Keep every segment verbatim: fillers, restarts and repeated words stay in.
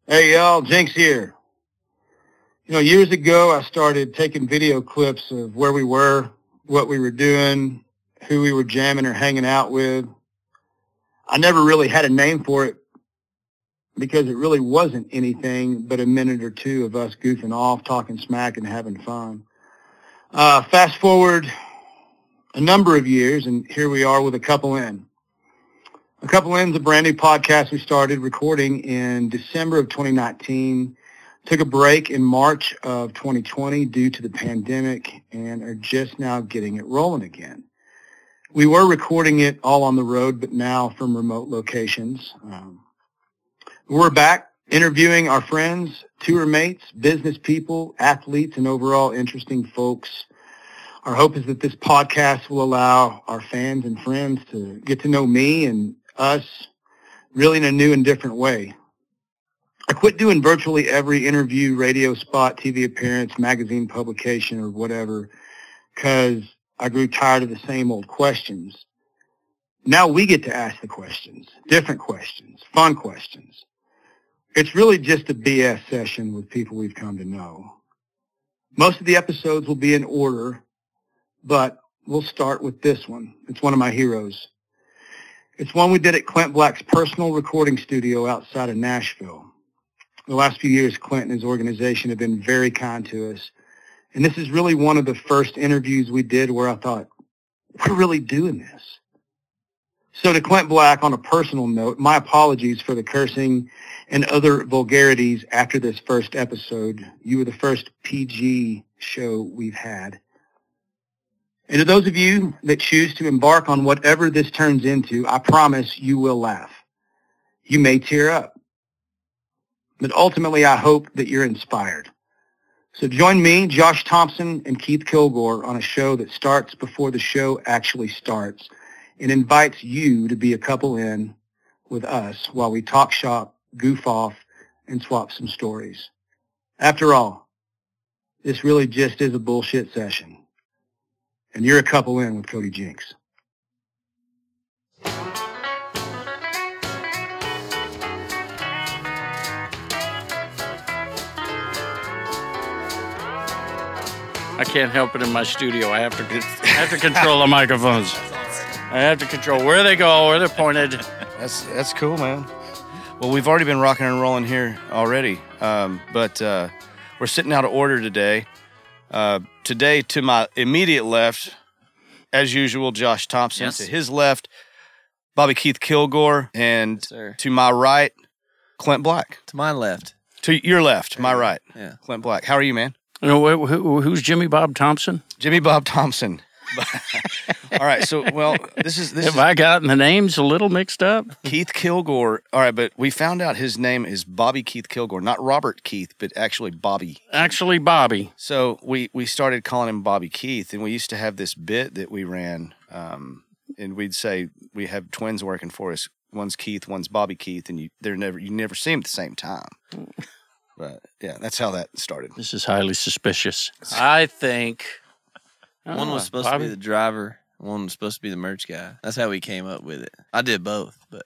Hey y'all, Jinx here. You know, years ago I started taking video clips of where we were, what we were doing, who we were jamming or hanging out with. I never really had a name for it because it really wasn't anything but a minute or two of us goofing off, talking smack and having fun. Uh, fast forward a number of years and here we are with A Couple In. A Couple In's a brand new podcast we started recording in December of twenty nineteen. Took a break in March of twenty twenty due to the pandemic and are just now getting it rolling again. We were recording it all on the road, but now from remote locations. Um, we're back interviewing our friends, tour mates, business people, athletes, and overall interesting folks. Our hope is that this podcast will allow our fans and friends to get to know me and us really in a new and different way. I quit doing virtually every interview, radio spot, T V appearance, magazine publication, or whatever because I grew tired of the same old questions. Now we get to ask the questions, different questions, fun questions. It's really just a B S session with people we've come to know. Most of the episodes will be in order, but we'll start with this one. It's one of my heroes. It's one we did at Clint Black's personal recording studio outside of Nashville. The last few years, Clint and his organization have been very kind to us. And this is really one of the first interviews we did where I thought, we're really doing this. So to Clint Black, on a personal note, my apologies for the cursing and other vulgarities after this first episode. You were the first P G show we've had. And to those of you that choose to embark on whatever this turns into, I promise you will laugh. You may tear up. But ultimately, I hope that you're inspired. So join me, Josh Thompson, and Keith Kilgore on a show that starts before the show actually starts and invites you to be a couple in with us while we talk shop, goof off, and swap some stories. After all, this really just is a bullshit session. And you're a couple in with Cody Jinks. I can't help it in my studio. I have to I have to control the microphones. I have to control where they go, where they're pointed. That's that's cool, man. Well, we've already been rocking and rolling here already, um, but uh, we're sitting out of order today. Uh, today, to my immediate left, as usual, Josh Thompson. Yes. To his left, Bobby Keith Kilgore. And Yes, sir. to my right, Clint Black. To my left. To your left, my right, Yeah. Clint Black. How are you, man? You know, who, who, who's Jimmy Bob Thompson? Jimmy Bob Thompson. All right, so, well, this is... this Have is I gotten the names a little mixed up? Keith Kilgore. All right, but we found out his name is Bobby Keith Kilgore, not Robert Keith, but actually Bobby. Actually, Bobby. So we, we started calling him Bobby Keith, and we used to have this bit that we ran, um, and we'd say we have twins working for us. One's Keith, one's Bobby Keith, and you they're never you never see them at the same time. But yeah, that's how that started. This is highly suspicious. I think One was supposed to be the driver. One was supposed to be the merch guy. That's how we came up with it. I did both, but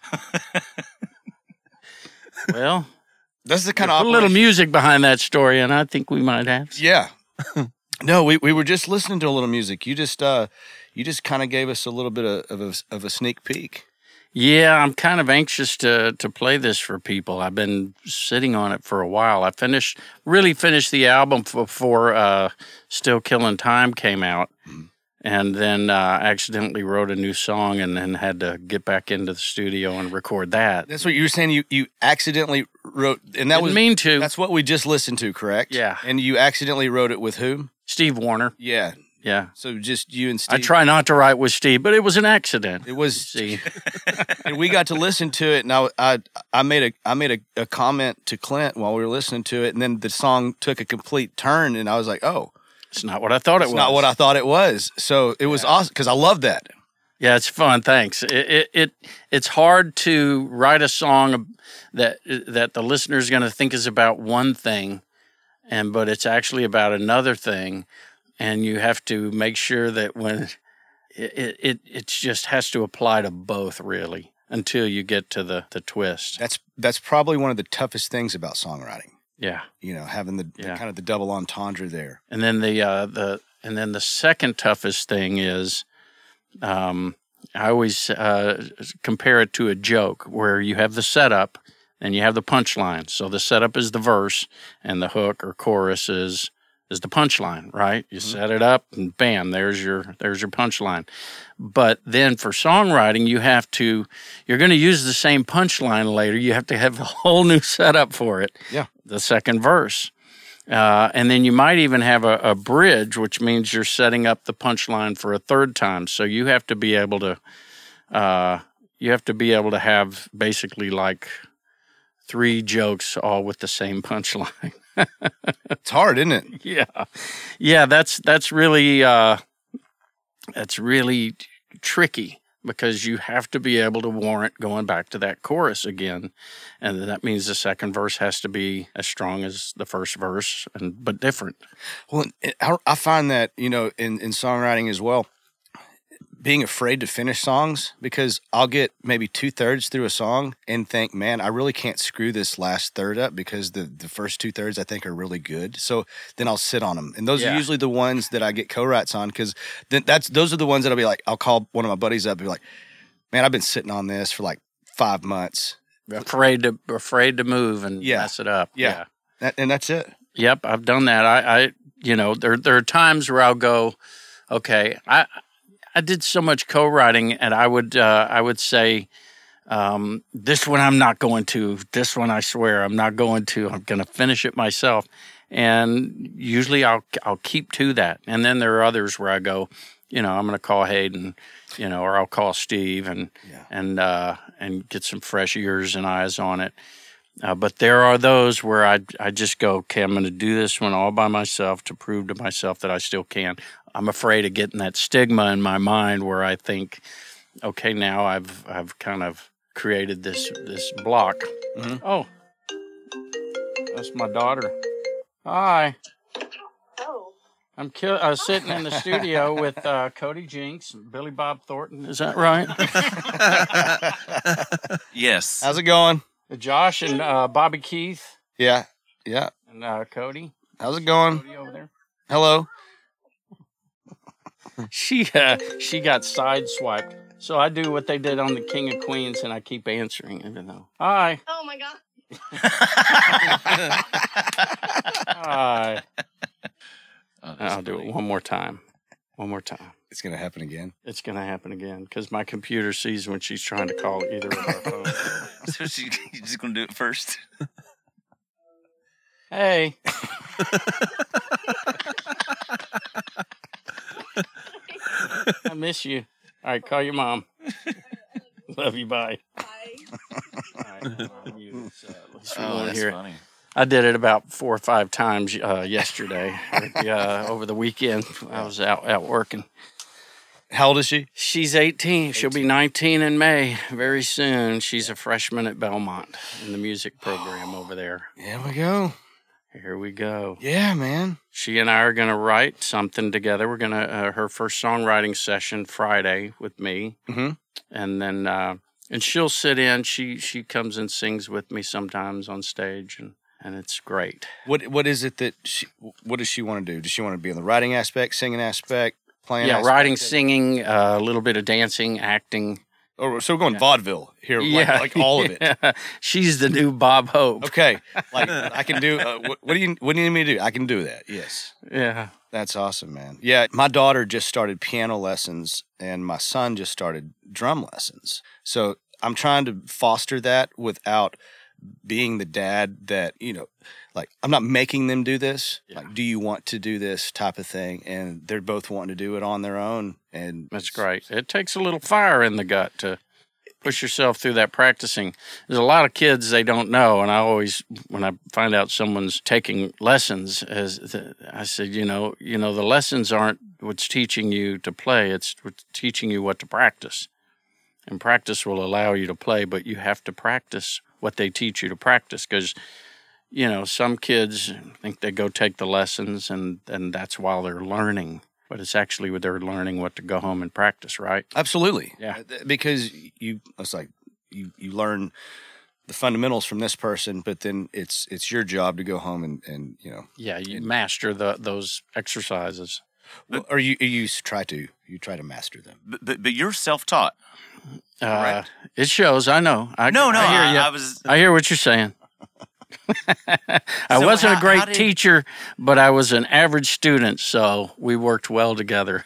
well, That's the kind put of a little music behind that story, and I think we might have. Yeah. No, we, we were just listening to a little music. You just uh, you just kind of gave us a little bit of, of a of a sneak peek. Yeah, I'm kind of anxious to to play this for people. I've been sitting on it for a while. I finished, really finished the album before uh, Still Killing Time came out, mm. and then uh, accidentally wrote a new song and then had to get back into the studio and record that. That's what you were saying. You you accidentally wrote, and that Didn't was mean to. That's what we just listened to, correct? Yeah. And you accidentally wrote it with whom? Steve Warner. Yeah. Yeah. So just you and Steve. I try not to write with Steve, but it was an accident. It was. See, And we got to listen to it, and I, I, I made a, I made a, a comment to Clint while we were listening to it, and then the song took a complete turn, and I was like, "Oh, it's not what I thought it it's was." not what I thought it was." So it was awesome because I love that. Yeah, it's fun. Thanks. It, it it it's hard to write a song that that the listener is going to think is about one thing, and but it's actually about another thing, and you have to make sure that when it it it just has to apply to both, really. until you get to the, the twist. That's that's probably one of the toughest things about songwriting. Yeah. You know, having the, yeah. the kind of the double entendre there. And then the uh, the and then the second toughest thing is, um, I always uh, compare it to a joke where you have the setup and you have the punchline. So the setup is the verse, and the hook or chorus is is the punchline, right? You mm-hmm. set it up, and bam, there's your there's your punchline. But then for songwriting, you have to you're going to use the same punchline later. You have to have a whole new setup for it. Yeah, the second verse. Uh, and then you might even have a, a bridge, which means you're setting up the punchline for a third time. So you have to be able to, uh, you have to be able to have basically like three jokes all with the same punchline. It's hard, isn't it? Yeah, yeah. That's that's really uh, that's really tricky. Because you have to be able to warrant going back to that chorus again. And that means the second verse has to be as strong as the first verse, and but different. Well, I find that, you know, in, in songwriting as well, being afraid to finish songs, because I'll get maybe two-thirds through a song and think, man, I really can't screw this last third up because the, the first two-thirds I think are really good. So then I'll sit on them. And those yeah. are usually the ones that I get co-writes on, because then that's those are the ones that I'll be like, I'll call one of my buddies up and be like, man, I've been sitting on this for like five months. Afraid to afraid to move and yeah. mess it up. Yeah. yeah. That, and that's it. Yep, I've done that. I, I you know, there there are times where I'll go, okay, I I did so much co-writing, and I would uh, I would say, um, this one I'm not going to. This one I swear I'm not going to. I'm going to finish it myself. And usually I'll I'll keep to that. And then there are others where I go, you know, I'm going to call Hayden, you know, or I'll call Steve and yeah. and uh, and get some fresh ears and eyes on it. Uh, but there are those where I I just go, okay, I'm going to do this one all by myself to prove to myself that I still can. I'm afraid of getting that stigma in my mind where I think, okay, now I've I've kind of created this this block. Mm-hmm. Oh, that's my daughter. Hi. Oh. I'm ki- uh, sitting in the studio with uh, Cody Jinks and Billy Bob Thornton. Is that right? Yes. How's it going? Josh and uh, Bobby Keith. Yeah. Yeah. And uh, Cody. How's it going? Cody over there. Hello. She uh, she got sideswiped. So I do what they did on the King of Queens, and I keep answering, even though. Hi. Oh my God. Hi. Oh, I'll do funny. it one more time. One more time. It's going to happen again. It's going to happen again because my computer sees when she's trying to call either of our phones. So she, you're just going to do it first? Hey. I miss you. All right, call your mom. Love you. Bye. Bye. All right, well, you, uh, at least we Oh, won't that's hear it. funny. I did it about four or five times uh, yesterday. uh, over the weekend, I was out out working. How old is she? She's eighteen. She'll be nineteen in May, very soon. She's a freshman at Belmont in the music program over there. Here we go. Here we go. Yeah, man. She and I are going to write something together. We're going to, uh, her first songwriting session Friday with me. Mm-hmm. And then, uh, and she'll sit in. She, she comes and sings with me sometimes on stage, and, and it's great. What, what is it that she, what does she want to do? Does she want to be in the writing aspect, singing aspect, playing Yeah, aspect? writing, singing, uh, a little bit of dancing, acting. Oh, so we're going Yeah. vaudeville here, like, Yeah. like all of it. Yeah. She's the new Bob Hope. Okay, like I can do. Uh, what, what do you What do you need me to do? I can do that. Yes, Yeah. that's awesome, man. Yeah, my daughter just started piano lessons, and my son just started drum lessons. So I'm trying to foster that without being the dad that, you know, like I'm not making them do this. Yeah. Like, do you want to do this type of thing? And they're both wanting to do it on their own. And That's it's- great. It takes a little fire in the gut to push yourself through that practicing. There's a lot of kids they don't know, and I always, when I find out someone's taking lessons, as the, I said, you know, you know, the lessons aren't what's teaching you to play; it's what's teaching you what to practice. And practice will allow you to play, but you have to practice what they teach you to practice, because you know some kids think they go take the lessons, and and that's while they're learning. But it's actually what they're learning what to go home and practice, right? Absolutely. Yeah. Uh, Because you, it's like you you learn the fundamentals from this person, but then it's it's your job to go home and, and you know. Yeah, you and, master the those exercises. Well, or you you try to you try to master them. But but, but you're self-taught. Uh, it shows. I know. I, no, no. I hear I, you. I was. I hear what you're saying. I So wasn't how- a great how did- teacher, but I was an average student, so we worked well together.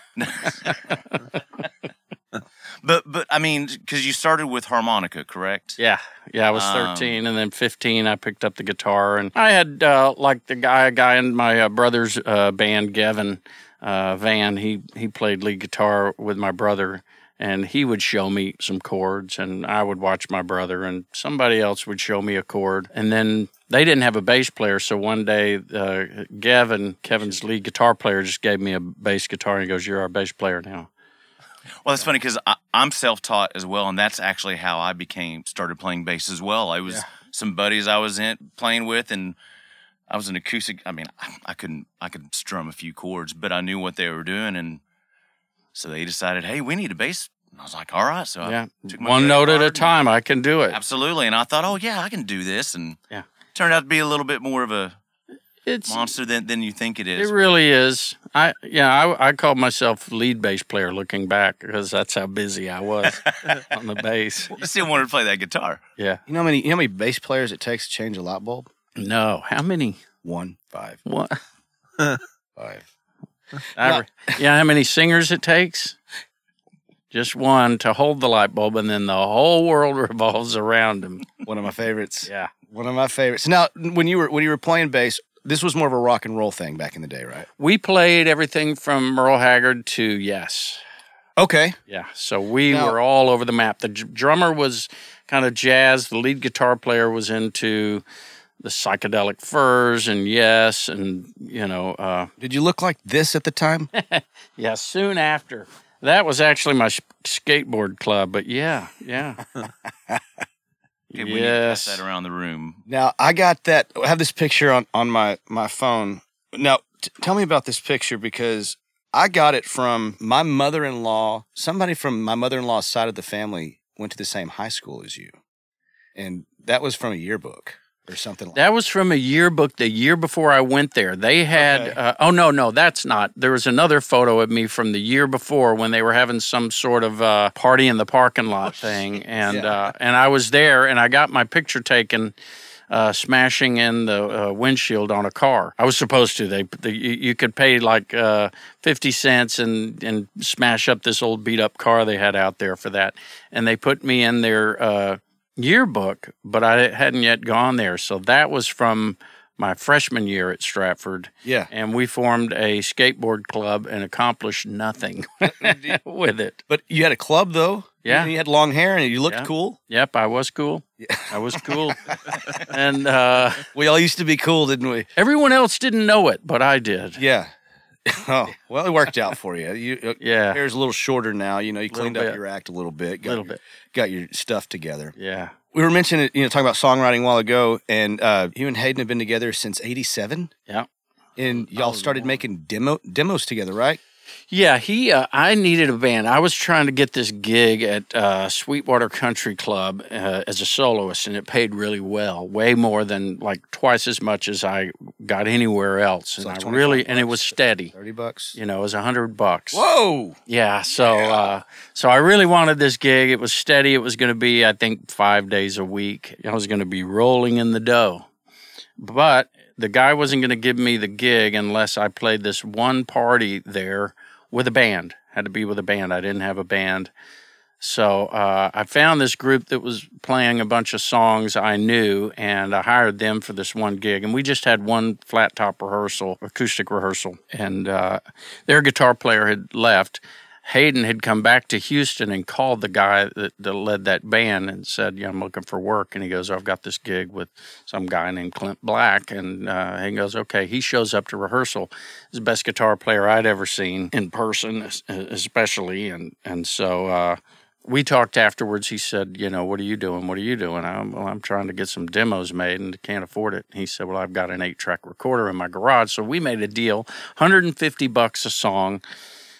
But but I mean, because you started with harmonica, correct? Yeah, yeah. I was Um, thirteen, and then fifteen, I picked up the guitar, and I had uh, like the guy, a guy in my uh, brother's uh, band, Gavin uh, Van. He he played lead guitar with my brother, and he would show me some chords, and I would watch my brother, and somebody else would show me a chord, and then they didn't have a bass player, so one day uh, Gavin, Kevin's lead guitar player, just gave me a bass guitar, and he goes, "You're our bass player now." Well, that's funny because I'm self-taught as well, and that's actually how I became started playing bass as well. I was Yeah. some buddies I was in playing with, and I was an acoustic. I mean, I, I couldn't I could strum a few chords, but I knew what they were doing, and so they decided, hey, we need a bass. And I was like, all right. So Yeah, I took my one credit note at a card and- time, I can do it. Absolutely, and I thought, oh yeah, I can do this, and Yeah. turned out to be a little bit more of a It's monster than than you think it is. It really is. I yeah, I I call myself lead bass player looking back because that's how busy I was on the bass. You still wanted to play that guitar. Yeah. You know how many you know how many bass players it takes to change a light bulb? No. How many? One, five, What? five. I, yeah. How many singers it takes? Just one to hold the light bulb, and then the whole world revolves around him. One of my favorites. Yeah. One of my favorites. Now, when you were when you were playing bass, this was more of a rock and roll thing back in the day, right? We played everything from Merle Haggard to Yes. Okay. Yeah, so we Now- were all over the map. The d- drummer was kind of jazz. The lead guitar player was into the Psychedelic Furs and Yes, and you know, uh, Did you look like this at the time? yeah. Soon after, that was actually my sh- skateboard club. But yeah, yeah, Okay, we need to pass yes. that around the room. Now, I got that. I have this picture on, on my, my phone. Now, t- tell me about this picture because I got it from my mother-in-law. Somebody from my mother-in-law's side of the family went to the same high school as you. And that was from a yearbook or something like that. That was from a yearbook the year before I went there. They had, Okay. uh, oh, no, no, that's not. There was another photo of me from the year before when they were having some sort of uh, party in the parking lot thing. And Yeah. uh, and I was there, and I got my picture taken uh, smashing in the uh, windshield on a car. I was supposed to. They, they You you could pay like uh, fifty cents and, and smash up this old beat-up car they had out there for that. And they put me in their uh, yearbook, but I hadn't yet gone there. So that was from my freshman year at Stratford. Yeah. And we formed a skateboard club and accomplished nothing with it. But you had a club, though? Yeah. You had long hair and you looked Yeah. cool? Yep, I was cool. I was cool. And uh, We all used to be cool, didn't we? everyone else didn't know it, but I did. Yeah. Oh, well, it worked out for you. You uh, Yeah. hair's a little shorter now. You know, you Little cleaned up bit. your act a little bit. Got Little your, bit. Got your stuff together. Yeah. We were mentioning, you know, talking about songwriting a while ago, and uh, you and Hayden have been together since eighty-seven, Yeah. and y'all was started born. making demo demos together, right? Yeah, he. Uh, I needed a band. I was trying to get this gig at uh, Sweetwater Country Club uh, as a soloist, and it paid really well, way more than like twice as much as I got anywhere else. And like I really, and it bucks? was steady. Thirty bucks. You know, it was a hundred bucks. Whoa! Yeah. So, Uh, so I really wanted this gig. It was steady. It was going to be, I think, five days a week. I was going to be rolling in the dough, but the guy wasn't going to give me the gig unless I played this one party there with a band. Had to be with a band. I didn't have a band. So uh, I found this group that was playing a bunch of songs I knew, and I hired them for this one gig. And we just had one flat top rehearsal, acoustic rehearsal, and uh, their guitar player had left. Hayden had come back to Houston and called the guy that, that led that band and said, yeah, I'm looking for work. And he goes, I've got this gig with some guy named Clint Black. And uh, he goes, okay. He shows up to rehearsal. He's the best guitar player I'd ever seen in person, especially. And, and so uh, we talked afterwards. He said, you know, what are you doing? What are you doing? I'm, well, I'm trying to get some demos made and can't afford it. He said, well, I've got an eight-track recorder in my garage. So we made a deal, one hundred fifty bucks a song.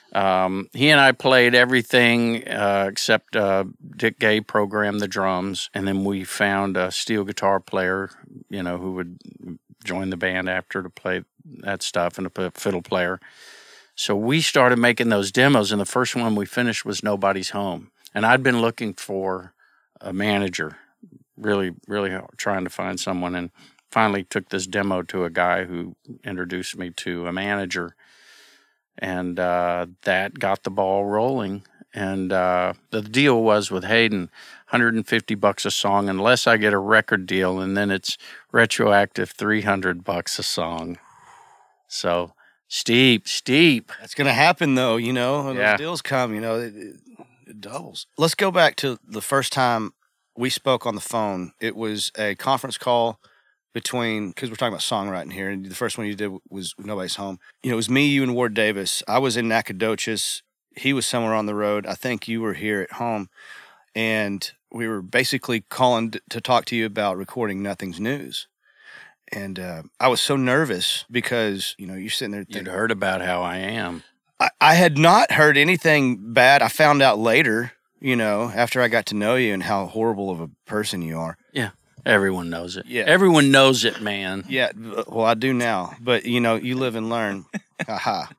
Um, he and I played everything uh, except uh, Dick Gay programmed the drums, and then we found a steel guitar player, you know, who would join the band after to play that stuff, and a fiddle player. So we started making those demos, and the first one we finished was Nobody's Home. And I'd been looking for a manager, really, really trying to find someone, and finally took this demo to a guy who introduced me to a manager. And uh, that got the ball rolling. And uh, the deal was with Hayden, one hundred fifty bucks a song, unless I get a record deal, and then it's retroactive three hundred bucks a song. So steep, steep. That's going to happen, though, you know, when Yeah. those deals come, you know, it, it, it doubles. Let's go back to the first time we spoke on the phone. It was a conference call between, because we're talking about songwriting here, and the first one you did was Nobody's Home. You know, it was me, you, and Ward Davis. I was in Nacogdoches. He was somewhere on the road. I think you were here at home. And we were basically calling to talk to you about recording Nothing's News. And uh, I was so nervous because, you know, you're sitting there thinking. You'd heard about how I am. I, I had not heard anything bad. I found out later, you know, after I got to know you and how horrible of a person you are. Yeah. Everyone knows it. Yeah. Everyone knows it, man. Yeah, well, I do now. But, you know, you live and learn. Ha-ha.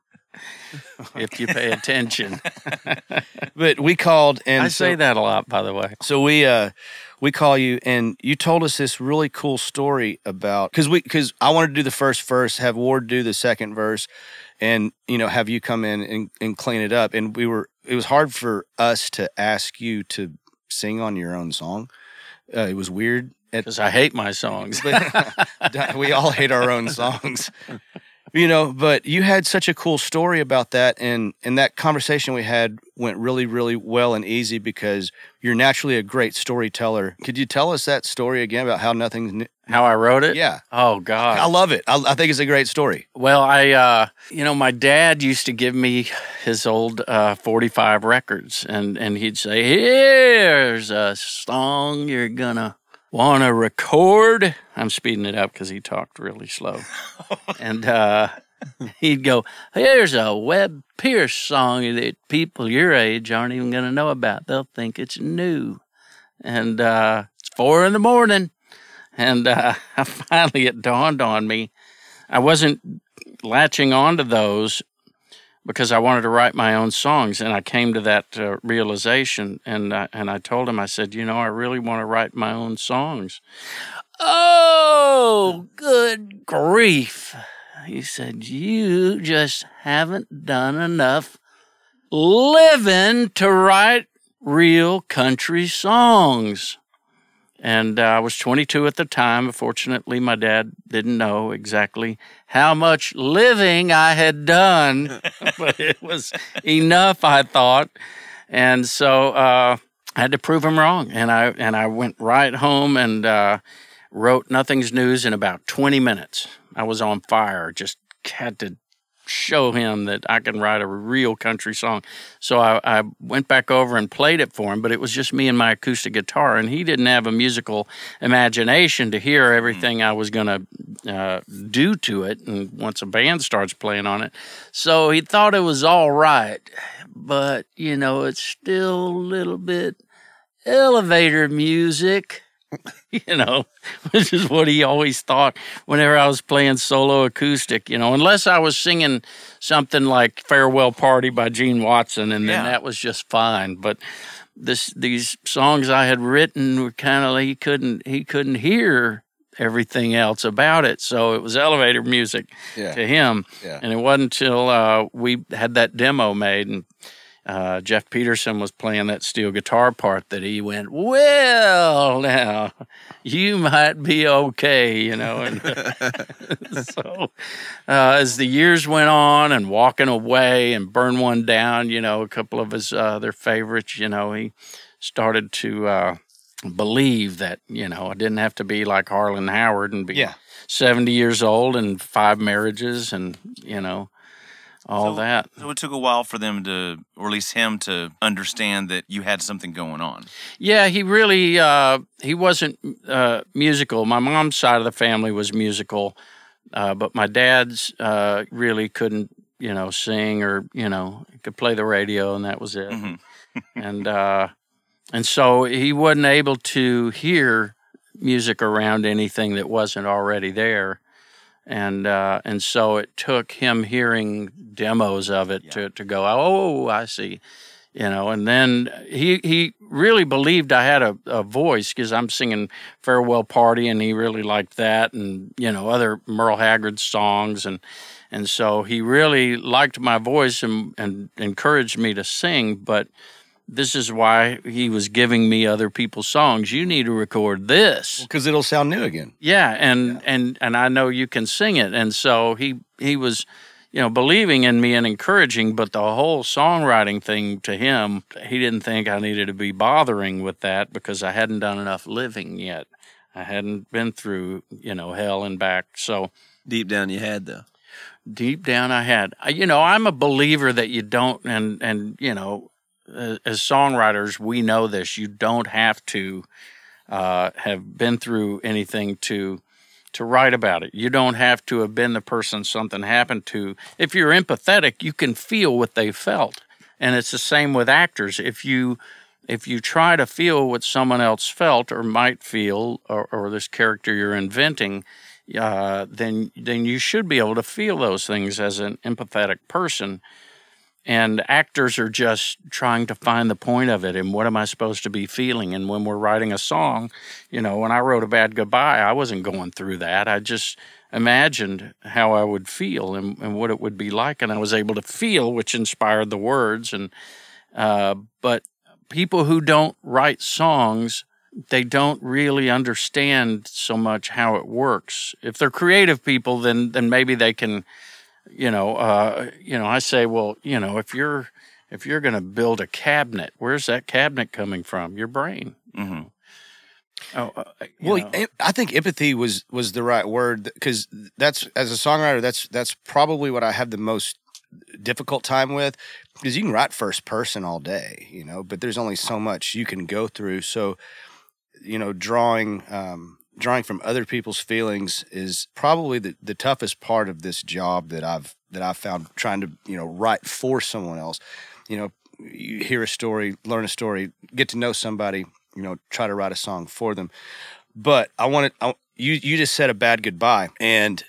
If you pay attention. But we called and I so, say that a lot, by the way. So we uh we call you and you told us this really cool story about because we because I wanted to do the first verse, have Ward do the second verse, and you know have you come in and, and clean it up. And we were it was hard for us to ask you to sing on your own song. Uh, it was weird because I hate my songs. We all hate our own songs. You know, but you had such a cool story about that, and, and that conversation we had went really, really well and easy because you're naturally a great storyteller. Could you tell us that story again about how nothing's new? How I wrote it? Yeah. Oh, God. I love it. I, I think it's a great story. Well, I, uh, you know, my dad used to give me his old uh, forty-five records, and, and he'd say, here's a song you're gonna want to record. I'm speeding it up because he talked really slow. And uh, he'd go, here's a Webb Pierce song that people your age aren't even going to know about. They'll think it's new. And uh, it's four in the morning. And uh, finally it dawned on me. I wasn't latching onto those because I wanted to write my own songs. And I came to that uh, realization, and, uh, and I told him, I said, you know, I really want to write my own songs. Oh, good grief. He said, you just haven't done enough living to write real country songs. And uh, I was twenty-two at the time. Fortunately, my dad didn't know exactly how much living I had done, but it was enough, I thought. And so uh, I had to prove him wrong. And I and I went right home and uh, wrote Nothing's News in about twenty minutes. I was on fire, just had to show him that I can write a real country song. So I, I went back over and played it for him, but it was just me and my acoustic guitar, and he didn't have a musical imagination to hear everything I was going to uh, do to it, and once a band starts playing on it. So he thought it was all right, but, you know, it's still a little bit elevator music. You know, which is what he always thought whenever I was playing solo acoustic, you know, unless I was singing something like Farewell Party by Gene Watson, and then yeah. that was just fine. But this these songs I had written were kind of, he couldn't, he couldn't hear everything else about it. So it was elevator music yeah. to him. Yeah. And it wasn't until uh, we had that demo made and Uh, Jeff Peterson was playing that steel guitar part that he went, well, now, you might be okay, you know. And so uh, as the years went on and Walking Away and Burn One Down, you know, a couple of his uh, other favorites, you know, he started to uh, believe that, you know, I didn't have to be like Harlan Howard and be yeah. seventy years old and five marriages and, you know, all so, that. So it took a while for them to, or at least him to understand that you had something going on. Yeah, he really, uh, he wasn't uh, musical. My mom's side of the family was musical, uh, but my dad's uh, really couldn't you know, sing or, you know, he could play the radio and that was it. Mm-hmm. and, uh, and so he wasn't able to hear music around anything that wasn't already there. And, uh, and so it took him hearing demos of it yeah. to, to go, oh, I see. You know, and then he he really believed I had a, a voice because I'm singing Farewell Party, and he really liked that, and you know other Merle Haggard songs, and and so he really liked my voice and and encouraged me to sing. But this is why he was giving me other people's songs. You need to record this because well, it'll sound new again. Yeah, and yeah. and and I know you can sing it, and so he he was. You know, believing in me and encouraging, but the whole songwriting thing to him, he didn't think I needed to be bothering with that because I hadn't done enough living yet. I hadn't been through, you know, hell and back. So deep down you had, though. Deep down I had. You know, I'm a believer that you don't, and, and you know, as songwriters, we know this. You don't have to uh, have been through anything to to write about it. You don't have to have been the person something happened to. If you're empathetic, you can feel what they felt. And it's the same with actors. If you if you try to feel what someone else felt or might feel, or, or this character you're inventing, uh, then then you should be able to feel those things as an empathetic person. And actors are just trying to find the point of it and what am I supposed to be feeling? And when we're writing a song, you know, when I wrote A Bad Goodbye, I wasn't going through that. I just imagined how I would feel and, and what it would be like. And I was able to feel, which inspired the words. And uh, but people who don't write songs, they don't really understand so much how it works. If they're creative people, then then maybe they can... You know, uh, you know. I say, well, you know, if you're if you're going to build a cabinet, where's that cabinet coming from? Your brain. Mm-hmm. Oh, uh, well, know. I think empathy was was the right word because that's as a songwriter, that's that's probably what I have the most difficult time with because you can write first person all day, you know, but there's only so much you can go through. So, you know, drawing. Um, Drawing from other people's feelings is probably the, the toughest part of this job that I've that I've found. Trying to you know write for someone else, you know, you hear a story, learn a story, get to know somebody, you know, try to write a song for them. But I wanted I, you you just said A Bad Goodbye, and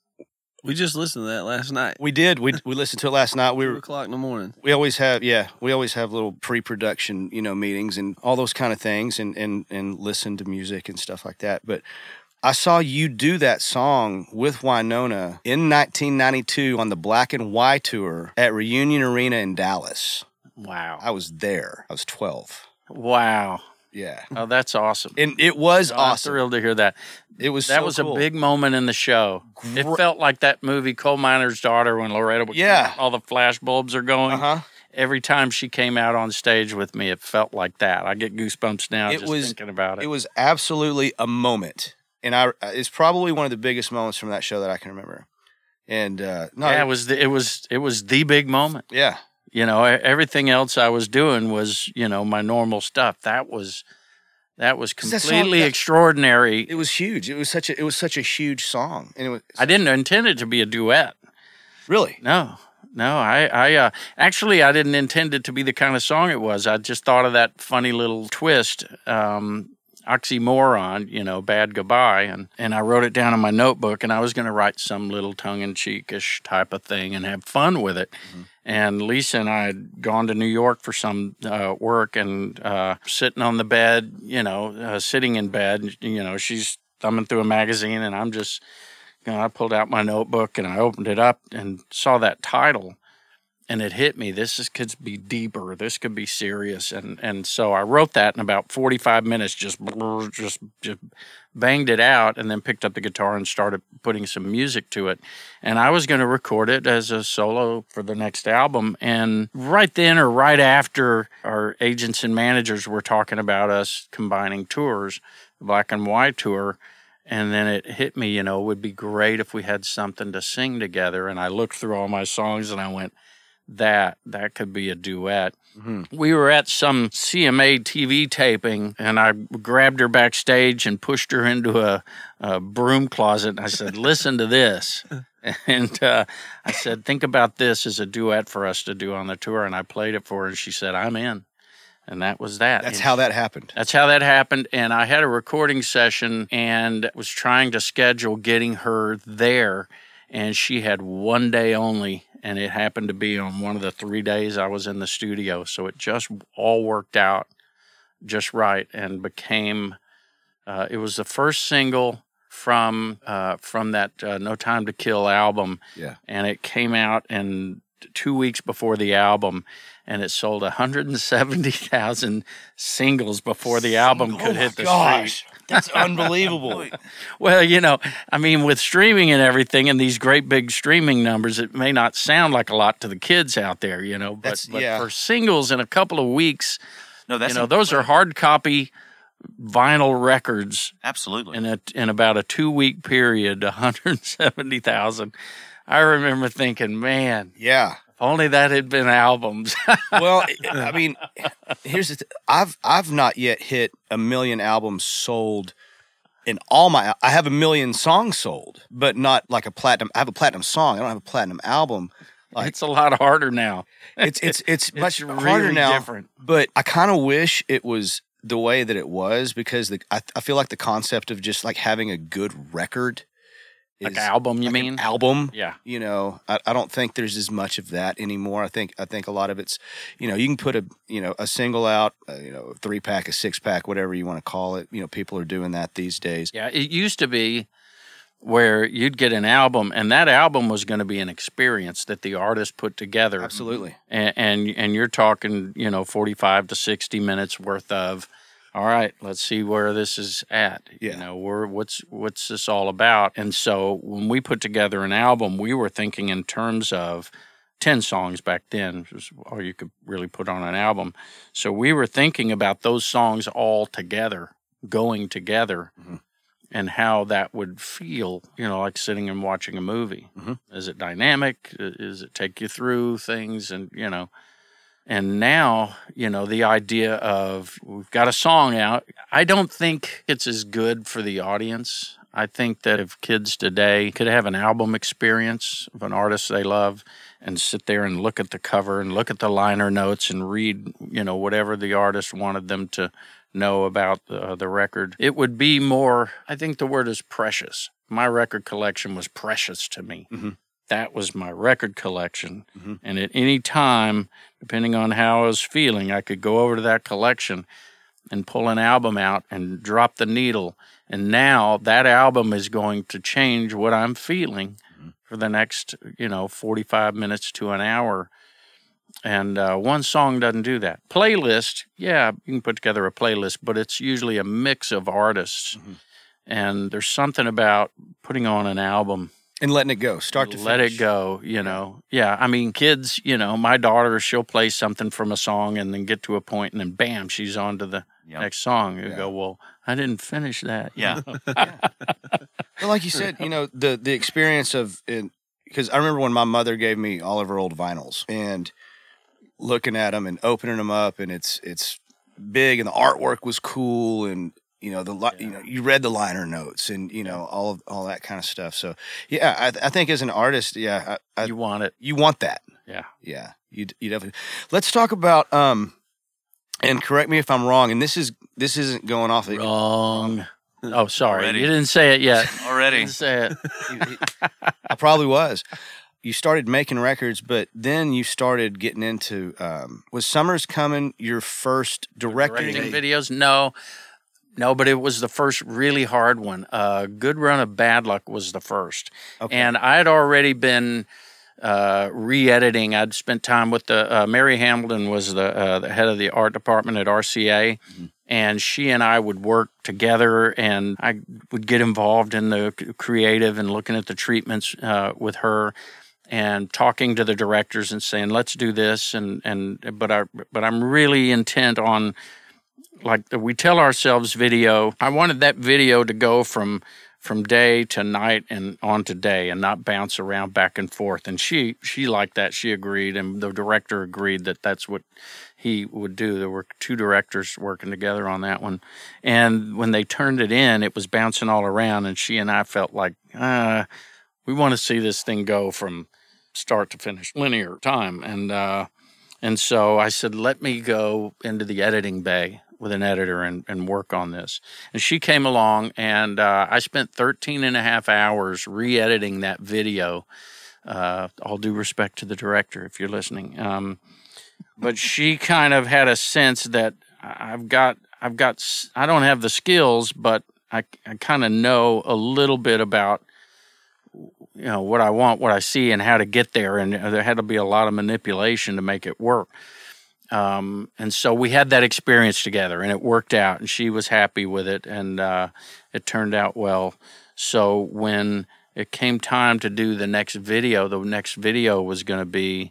we just listened to that last night. We did. We we listened to it last night. We Two were o'clock in the morning. We always have, yeah. We always have little pre-production, you know, meetings and all those kind of things, and and and listen to music and stuff like that. But I saw you do that song with Wynonna in nineteen ninety-two on the Black and White tour at Reunion Arena in Dallas. Wow! I was there. I was twelve. Wow. Yeah. Oh, that's awesome. And it was oh, awesome. I'm thrilled to hear that. It was That so was cool. a big moment in the show. Gr- it felt like that movie Coal Miner's Daughter when Loretta would yeah. all the flash bulbs are going. Uh-huh. Every time she came out on stage with me, it felt like that. I get goosebumps now it just was, thinking about it. It was absolutely a moment. And I it's probably one of the biggest moments from that show that I can remember. And uh no, yeah, it was the, it was it was the big moment. Yeah. You know, everything else I was doing was, you know, my normal stuff. That was That was completely that, extraordinary. It was huge. It was such a it was such a huge song, and it was. I didn't intend it to be a duet. Really? No, no. I, I uh, actually I didn't intend it to be the kind of song it was. I just thought of that funny little twist, um, oxymoron, you know, Bad Goodbye, and and I wrote it down in my notebook, and I was going to write some little tongue-in-cheekish type of thing and have fun with it. Mm-hmm. And Lisa and I had gone to New York for some uh, work and uh, sitting on the bed, you know, uh, sitting in bed, you know, she's thumbing through a magazine and I'm just, you know, I pulled out my notebook and I opened it up and saw that title and it hit me. This is, could be deeper. This could be serious. And and so I wrote that in about forty-five minutes, just, just, just banged it out and then picked up the guitar and started putting some music to it. And I was going to record it as a solo for the next album. And right then or right after, our agents and managers were talking about us combining tours, the Black and White tour. And then it hit me, you know, it would be great if we had something to sing together. And I looked through all my songs and I went, that that could be a duet. Mm-hmm. We were at some C M A T V taping, and I grabbed her backstage and pushed her into a, a broom closet, and I said, listen to this. And uh, I said, think about this as a duet for us to do on the tour. And I played it for her, and she said, I'm in. And that was that. That's and how that happened. That's how that happened. And I had a recording session and was trying to schedule getting her there. And she had one day only. And it happened to be on one of the three days I was in the studio. So it just all worked out just right and became, uh, it was the first single from uh, from that uh, No Time to Kill album. Yeah. And it came out in two weeks before the album. And it sold one hundred seventy thousand singles before the album could oh hit the gosh. street. That's unbelievable. Well, you know, I mean, with streaming and everything and these great big streaming numbers, it may not sound like a lot to the kids out there, you know, but, but yeah. for singles in a couple of weeks, No, that's you know, those are hard copy vinyl records. Absolutely. In, a, in about a two-week period, one hundred seventy thousand. I remember thinking, man. Yeah. If only that had been albums. Well, I mean, here's the th- I've I've not yet hit a million albums sold in all my. I have a million songs sold, but not like a platinum. I have a platinum song. I don't have a platinum album. Like, it's a lot harder now. It's it's it's, it's much really harder now. Different. But I kind of wish it was the way that it was because the I, I feel like the concept of just like having a good record. Like an album, you like mean? An album, yeah. You know, I, I don't think there's as much of that anymore. I think I think a lot of it's, you know, you can put a you know a single out, uh, you know, a three pack, a six pack, whatever you want to call it. You know, people are doing that these days. Yeah, it used to be where you'd get an album, and that album was going to be an experience that the artist put together. Absolutely. And and, and you're talking, you know, forty-five to sixty minutes worth of. All right, let's see where this is at. Yeah. You know, where what's what's this all about? And so when we put together an album, we were thinking in terms of ten songs back then, which was all you could really put on an album. So we were thinking about those songs all together, going together, mm-hmm. and how that would feel, you know, like sitting and watching a movie. Mm-hmm. Is it dynamic? Does it take you through things? And, you know, and now, you know, the idea of we've got a song out, I don't think it's as good for the audience. I think that if kids today could have an album experience of an artist they love and sit there and look at the cover and look at the liner notes and read, you know, whatever the artist wanted them to know about uh, the record, it would be more, I think the word is precious. My record collection was precious to me. Mm-hmm. That was my record collection. Mm-hmm. And at any time, depending on how I was feeling, I could go over to that collection and pull an album out and drop the needle. And now that album is going to change what I'm feeling mm-hmm. for the next, you know, forty-five minutes to an hour. And uh, one song doesn't do that. Playlist, yeah, you can put together a playlist, but it's usually a mix of artists. Mm-hmm. And there's something about putting on an album. And letting it go, start to Let finish. it go, you know. Yeah, I mean, kids, you know, my daughter, she'll play something from a song and then get to a point and then bam, she's on to the yep. next song. You yeah. go, well, I didn't finish that. Yeah. yeah. Well, like you said, you know, the, the experience of, because I remember when my mother gave me all of her old vinyls and looking at them and opening them up and it's it's big and the artwork was cool and, you know, the yeah. you know you read the liner notes and you know all of all that kind of stuff. So yeah, I, I think as an artist, yeah, I, I, you want it. You want that. Yeah, yeah. You you definitely. Let's talk about um, and correct me if I'm wrong. And this is this isn't going off. The, wrong. Oh, sorry, Already. You didn't say it yet. Already, you didn't say it. I probably was. You started making records, but then you started getting into. Um, was Summers Coming your first directing, directing videos? No. No, but it was the first really hard one. Uh, Good Run of Bad Luck was the first. Okay. And I had already been uh, re-editing. I'd spent time with the, uh, Mary Hamilton was the, uh, the head of the art department at R C A. Mm-hmm. And she and I would work together and I would get involved in the creative and looking at the treatments uh, with her and talking to the directors and saying, let's do this. And, and but I, but I'm really intent on, like we tell ourselves video, I wanted that video to go from from day to night and on to day and not bounce around back and forth. And she she liked that. She agreed, and the director agreed that that's what he would do. There were two directors working together on that one. And when they turned it in, it was bouncing all around, and she and I felt like, uh, we want to see this thing go from start to finish, linear time. And uh, and so I said, let me go into the editing bay with an editor and, and work on this. And she came along, and uh, I spent thirteen and a half hours re-editing that video. Uh, all due respect to the director, if you're listening. Um, but she kind of had a sense that I've got, I've got, I don't have the skills, but I, I kind of know a little bit about, you know, what I want, what I see, and how to get there. And there had to be a lot of manipulation to make it work. Um, and so we had that experience together, and it worked out, and she was happy with it, and uh, it turned out well. So when it came time to do the next video, the next video was going to be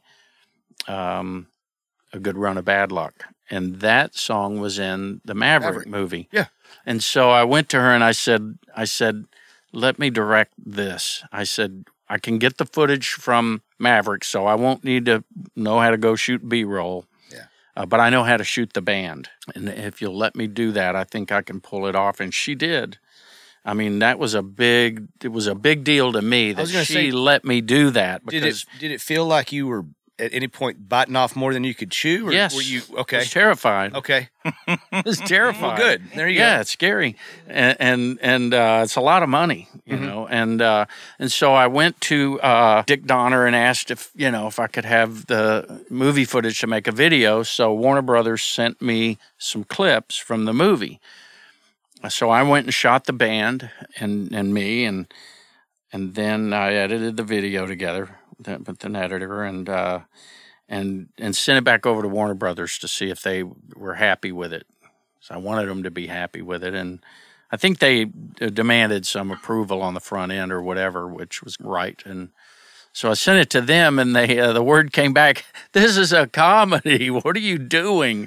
um, A Good Run of Bad Luck. And that song was in the Maverick, Maverick movie. Yeah. And so I went to her and I said, I said, let me direct this. I said, I can get the footage from Maverick, so I won't need to know how to go shoot B-roll. Yeah. Uh, but I know how to shoot the band. And if you'll let me do that, I think I can pull it off. And she did. I mean, that was a big, it was a big deal to me that she say, let me do that. Because did it, did it feel like you were at any point biting off more than you could chew? Or yes. Were you, okay. I was terrified. Okay. I was terrified. Well, good. There you yeah, go. Yeah, it's scary. And, and, and uh, it's a lot of money, you mm-hmm. know. And uh, and so I went to uh, Dick Donner and asked if, you know, if I could have the movie footage to make a video. So Warner Brothers sent me some clips from the movie. So I went and shot the band and, and me, and and then I edited the video together with an editor, and uh, and and sent it back over to Warner Brothers to see if they were happy with it. So I wanted them to be happy with it, and I think they demanded some approval on the front end or whatever, which was right. And so I sent it to them, and they uh, the word came back, "This is a comedy. What are you doing?"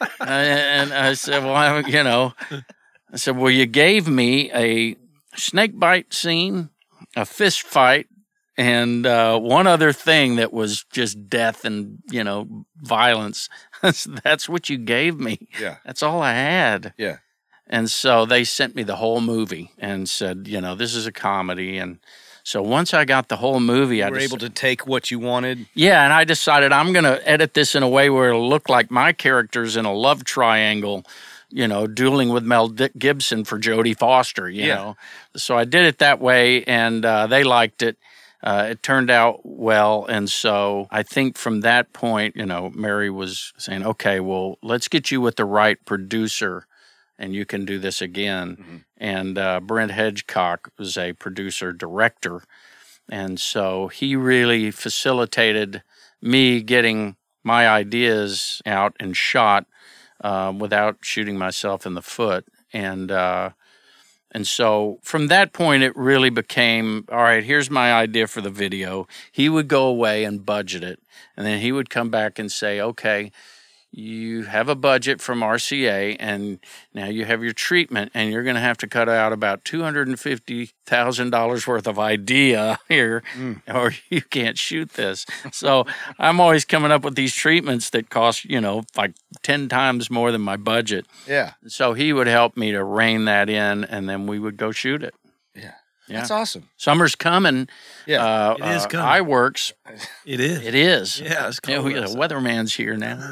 And I said, "Well, I, you know." I said, well, you gave me a snake bite scene, a fist fight, and uh, one other thing that was just death and, you know, violence. That's what you gave me. Yeah. That's all I had. Yeah. And so they sent me the whole movie and said, you know, this is a comedy. And so once I got the whole movie, you I were dec- able to take what you wanted. Yeah, and I decided I'm going to edit this in a way where it'll look like my character's in a love triangle, you know, dueling with Mel Gibson for Jodie Foster, you yeah. know. So I did it that way, and uh, they liked it. Uh, it turned out well, and so I think from that point, you know, Mary was saying, okay, well, let's get you with the right producer, and you can do this again. Mm-hmm. And uh, Brent Hedgecock was a producer-director, and so he really facilitated me getting my ideas out and shot Uh, without shooting myself in the foot. And uh, and so from that point, it really became, all right, here's my idea for the video. He would go away and budget it. And then he would come back and say, okay, you have a budget from R C A, and now you have your treatment, and you're going to have to cut out about two hundred fifty thousand dollars worth of idea here, mm. or you can't shoot this. So I'm always coming up with these treatments that cost, you know, like ten times more than my budget. Yeah. So he would help me to rein that in, and then we would go shoot it. Yeah. Yeah. That's awesome. Summer's coming. Yeah. Uh, it is uh, coming. iWorks. It is. It is. Yeah, it's cold. You know, the weatherman's here now.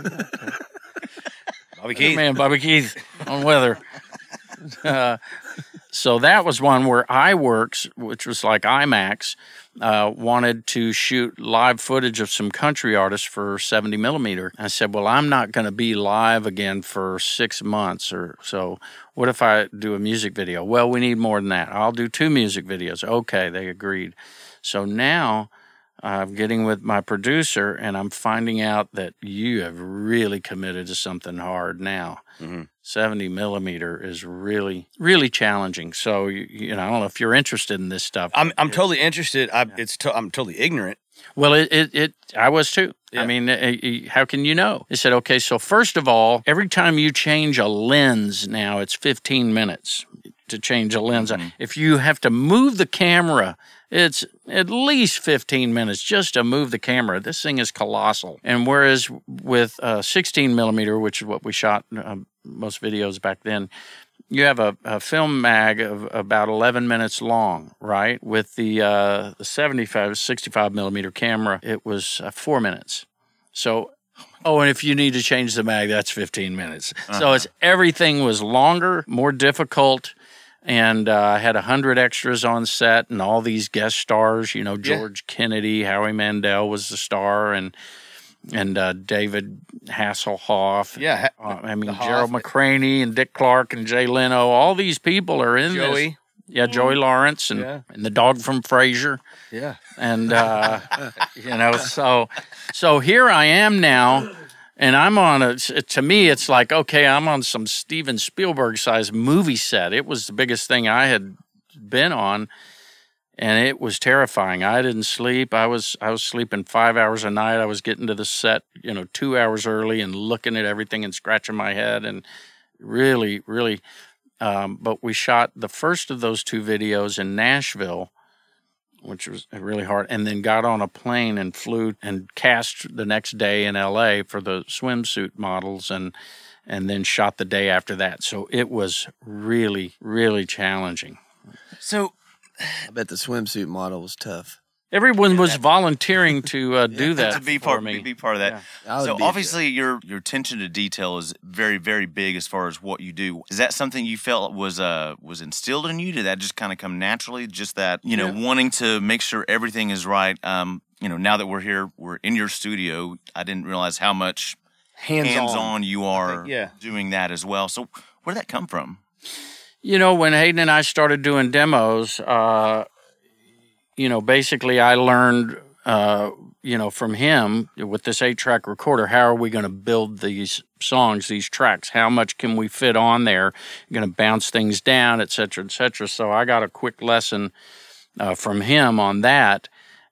Bobby Keith. Man, Bobby Keith on weather. Uh, so that was one where iWorks, which was like IMAX, uh, wanted to shoot live footage of some country artists for seventy millimeter. I said, well, I'm not going to be live again for six months or so. What if I do a music video? Well, we need more than that. I'll do two music videos. Okay, they agreed. So now I'm getting with my producer, and I'm finding out that you have really committed to something hard now. Mm-hmm. seventy millimeter is really, really challenging. So, you, you know, I don't know if you're interested in this stuff. I'm I'm totally interested. I, it's to, I'm totally ignorant. Well, it, it, it I was too. Yeah. I mean, it, it, how can you know? They said, okay, so first of all, every time you change a lens now, it's fifteen minutes to change a lens. Mm-hmm. If you have to move the camera, it's at least fifteen minutes just to move the camera. This thing is colossal. And whereas with uh, sixteen millimeter, which is what we shot uh, most videos back then, you have a, a film mag of about eleven minutes long, right? With the uh, the seventy-five, sixty-five millimeter camera, it was uh, four minutes. So, oh, and if you need to change the mag, that's fifteen minutes. Uh-huh. So it's everything was longer, more difficult. And uh, I had one hundred extras on set and all these guest stars, you know, George yeah. Kennedy, Howie Mandel was the star, and and uh, David Hasselhoff. Yeah. Uh, I mean, Gerald McCraney and Dick Clark and Jay Leno. All these people are in Joey. this. Yeah, Joey Lawrence and, yeah. and the dog from Frasier. Yeah. And, uh, you know, so so here I am now. And I'm on a, to me, it's like, okay, I'm on some Steven Spielberg-sized movie set. It was the biggest thing I had been on, and it was terrifying. I didn't sleep. I was I was sleeping five hours a night. I was getting to the set, you know, two hours early and looking at everything and scratching my head, and really, really. Um, but we shot the first of those two videos in Nashville, which was really hard, and then got on a plane and flew and cast the next day in L A for the swimsuit models, and and then shot the day after that. So it was really, really challenging. So I bet the swimsuit model was tough. Everyone was volunteering to uh, do that to be for part, me. be part of that. Yeah. So obviously, your your attention to detail is very, very big as far as what you do. Is that something you felt was uh was instilled in you? Did that just kind of come naturally? Just that you know, yeah. wanting to make sure everything is right. Um, you know, now that we're here, we're in your studio. I didn't realize how much hands, hands on. on you are think, yeah. doing that as well. So where did that come from? You know, when Hayden and I started doing demos, uh, you know, basically I learned, uh, you know, from him with this eight-track recorder, how are we going to build these songs, these tracks? How much can we fit on there? You're going to bounce things down, et cetera, et cetera. So I got a quick lesson uh, from him on that.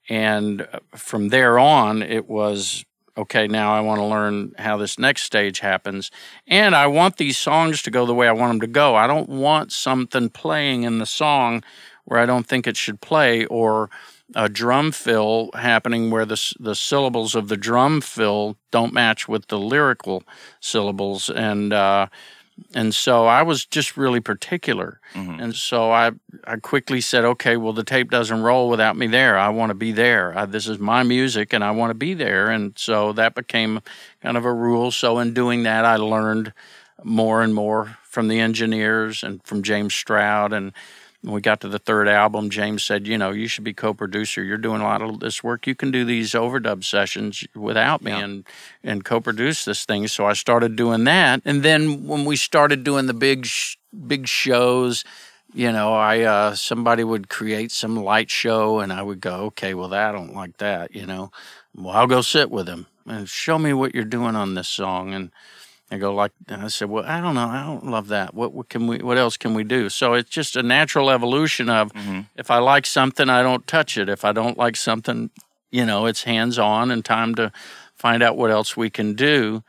And from there on, it was, okay, now I want to learn how this next stage happens. And I want these songs to go the way I want them to go. I don't want something playing in the song where I don't think it should play, or a drum fill happening where the the syllables of the drum fill don't match with the lyrical syllables. And uh, and so I was just really particular. Mm-hmm. And so I, I quickly said, okay, well, the tape doesn't roll without me there. I want to be there. I, this is my music, and I want to be there. And so that became kind of a rule. So in doing that, I learned more and more from the engineers and from James Stroud. And when we got to the third album, James said, you know, you should be co-producer. You're doing a lot of this work. You can do these overdub sessions without me yeah. and, and co-produce this thing. So I started doing that. And then when we started doing the big sh- big shows, you know, I uh, somebody would create some light show, and I would go, okay, well, I don't like that, you know. Well, I'll go sit with him and show me what you're doing on this song. And I go like, and I said, well, I don't know, I don't love that. What, what can we? What else can we do? So it's just a natural evolution of, mm-hmm. if I like something, I don't touch it. If I don't like something, you know, it's hands on and time to find out what else we can do.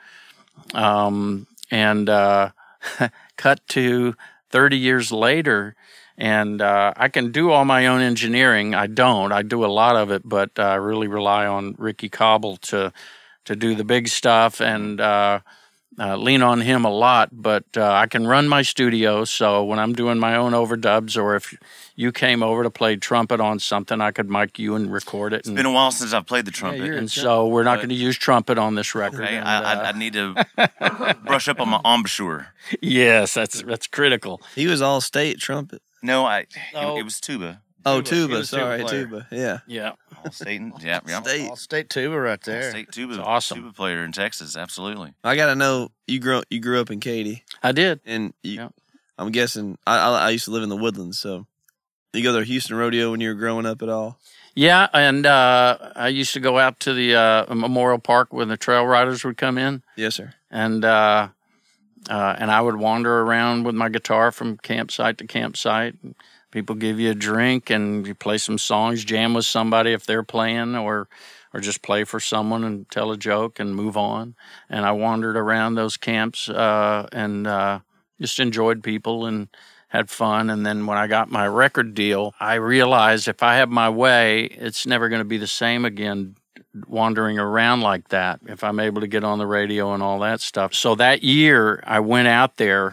Um, and uh, cut to thirty years later, and uh, I can do all my own engineering. I don't. I do a lot of it, but I really rely on Ricky Cobble to to do the big stuff, and uh, Uh, lean on him a lot, but uh, I can run my studio. So when I'm doing my own overdubs, or if you came over to play trumpet on something, I could mic you and record it. It's and, been a while since I've played the trumpet. Yeah, and so we're not going to use trumpet on this record. Okay, and, I, uh, I, I need to brush up on my embouchure. Yes, that's that's critical. He was all state trumpet. No, I. No. It, it was tuba. Oh, Tuba. tuba. Sorry, tuba. Yeah. Yeah. All state. Yeah, yeah. State. All state tuba right there. All state tuba. It's awesome. Tuba player in Texas. Absolutely. I got to know, you grew you grew up in Katy. I did. And you, yeah. I'm guessing, I, I I used to live in the Woodlands, so you go to Houston Rodeo when you were growing up at all? Yeah, and uh, I used to go out to the uh, Memorial Park when the trail riders would come in. Yes, sir. And uh, uh, and I would wander around with my guitar from campsite to campsite. People give you a drink, and you play some songs, jam with somebody if they're playing, or or just play for someone and tell a joke and move on. And I wandered around those camps uh, and uh, just enjoyed people and had fun. And then when I got my record deal, I realized if I have my way, it's never going to be the same again wandering around like that if I'm able to get on the radio and all that stuff. So that year, I went out there,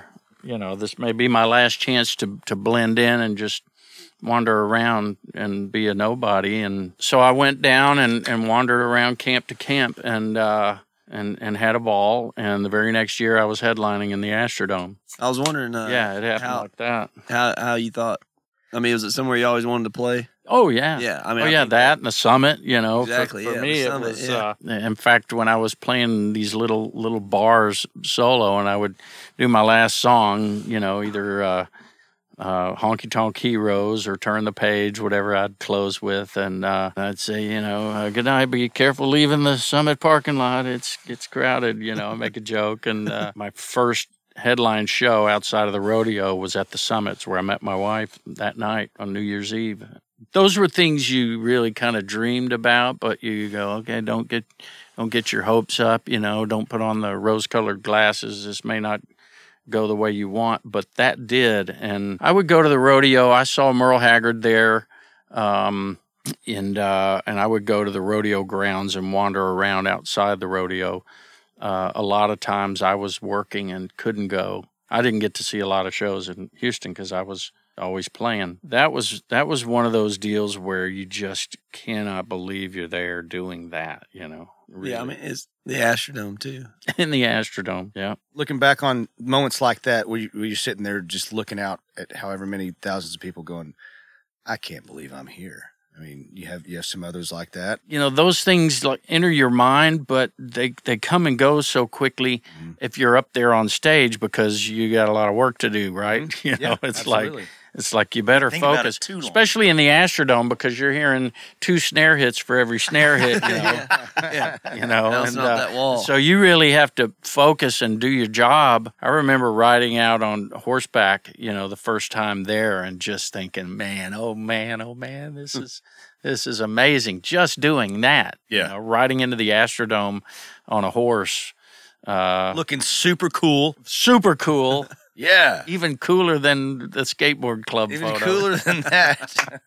you know, this may be my last chance to to blend in and just wander around and be a nobody. And so I went down and, and wandered around camp to camp and uh, and and had a ball. And the very next year, I was headlining in the Astrodome. I was wondering, uh, yeah, it happened how, like that. How how you thought? I mean, was it somewhere you always wanted to play? Oh yeah, yeah. I mean, oh I yeah, that, that and the Summit. You know, exactly. For, for yeah, me, Summit, it was. yeah. Uh, in fact, when I was playing these little little bars solo, and I would do my last song, you know, either uh, uh, Honky Tonk Heroes or Turn the Page, whatever I'd close with, and uh, I'd say, you know, uh, good night. Be careful leaving the Summit parking lot. It's it's crowded. You know, make a joke. And uh, my first headline show outside of the rodeo was at the Summits, where I met my wife that night on New Year's Eve. Those were things you really kind of dreamed about, but you go, okay, don't get don't get your hopes up, you know, don't put on the rose-colored glasses. This may not go the way you want, but that did. And I would go to the rodeo. I saw Merle Haggard there, um, and uh, and I would go to the rodeo grounds and wander around outside the rodeo. Uh, a lot of times I was working and couldn't go. I didn't get to see a lot of shows in Houston because I was always playing. That was that was one of those deals where you just cannot believe you're there doing that, you know. Really. Yeah, I mean, it's the Astrodome too. In the Astrodome, yeah. Looking back on moments like that, where, you, where you're sitting there just looking out at however many thousands of people going, I can't believe I'm here. I mean, you have you have some others like that. You know, those things like enter your mind, but they, they come and go so quickly mm-hmm. if you're up there on stage because you got a lot of work to do, right? Mm-hmm. You know, yeah, it's absolutely. like it's like you better Think focus, especially in the Astrodome because you're hearing two snare hits for every snare hit. You know, yeah. you know, Bounce and off uh, that wall. So you really have to focus and do your job. I remember riding out on horseback, you know, the first time there, and just thinking, man, oh man, oh man, this is. This is amazing. Just doing that, yeah. You know, riding into the Astrodome on a horse, uh, looking super cool, super cool. Yeah, even cooler than the skateboard club even photo. cooler than that.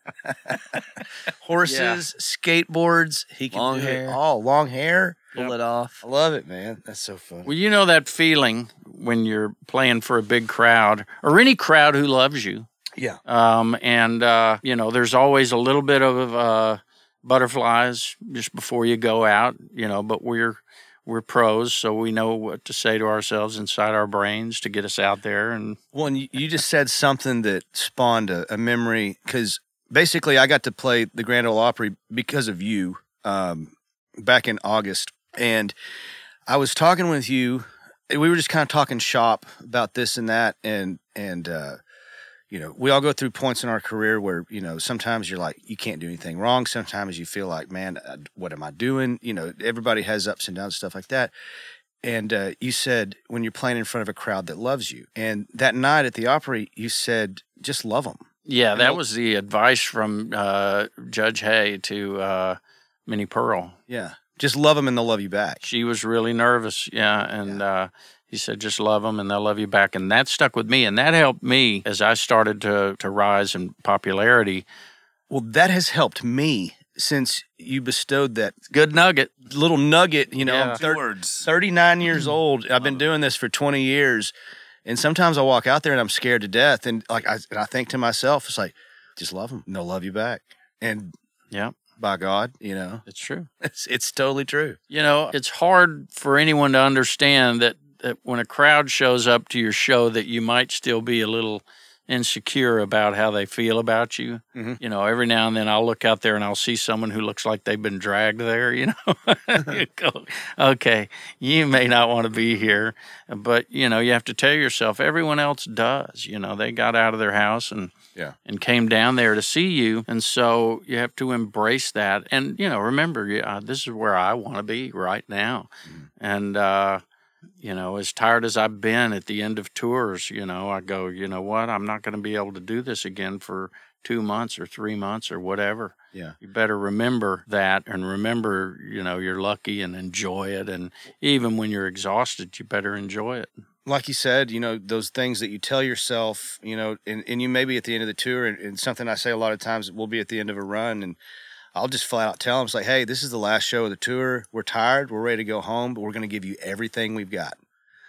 Horses, yeah. Skateboards. He can long do hair. It. Oh, long hair. Pull yep. it off. I love it, man. That's so fun. Well, you know that feeling when you're playing for a big crowd or any crowd who loves you. Yeah. Um, and, uh, you know, there's always a little bit of uh, butterflies just before you go out, you know, but we're we're pros, so we know what to say to ourselves inside our brains to get us out there. And well, and you just said something that spawned a, a memory, because basically I got to play the Grand Ole Opry because of you um, back in August. And I was talking with you. We were just kind of talking shop about this and that, and, and, uh, you know, we all go through points in our career where, you know, sometimes you're like, you can't do anything wrong. Sometimes you feel like, man, what am I doing? You know, everybody has ups and downs, stuff like that. And uh, you said when you're playing in front of a crowd that loves you. And that night at the Opry, you said, just love them. Yeah, that was the advice from uh, Judge Hay to uh, Minnie Pearl. Yeah, just love them and they'll love you back. She was really nervous, yeah, and yeah. Uh, he said, just love them and they'll love you back. And that stuck with me. And that helped me as I started to, to rise in popularity. Well, that has helped me since you bestowed that good nugget, little nugget, you know, yeah. I'm thir- thirty-nine years old. I've been doing this for twenty years. And sometimes I walk out there and I'm scared to death. And like I, and I think to myself, it's like, just love them and they'll love you back. And yeah. By God, you know. It's true. It's it's totally true. You know, it's hard for anyone to understand that that when a crowd shows up to your show that you might still be a little insecure about how they feel about you. Mm-hmm. You know, every now and then I'll look out there and I'll see someone who looks like they've been dragged there, you know. You go, okay, you may not want to be here, but, you know, you have to tell yourself everyone else does. You know, they got out of their house and yeah. and came down there to see you. And so you have to embrace that. And, you know, remember, uh, this is where I want to be right now. Mm-hmm. And, uh, you know, as tired as I've been at the end of tours, you know, I go, you know what, I'm not going to be able to do this again for two months or three months or whatever. Yeah. You better remember that and remember, you know, you're lucky and enjoy it. And even when you're exhausted, you better enjoy it. Like you said, you know, those things that you tell yourself, you know, and, and you may be at the end of the tour, and, and something I say a lot of times, we'll be at the end of a run, and I'll just flat out tell them, it's like, hey, this is the last show of the tour. We're tired. We're ready to go home, but we're going to give you everything we've got.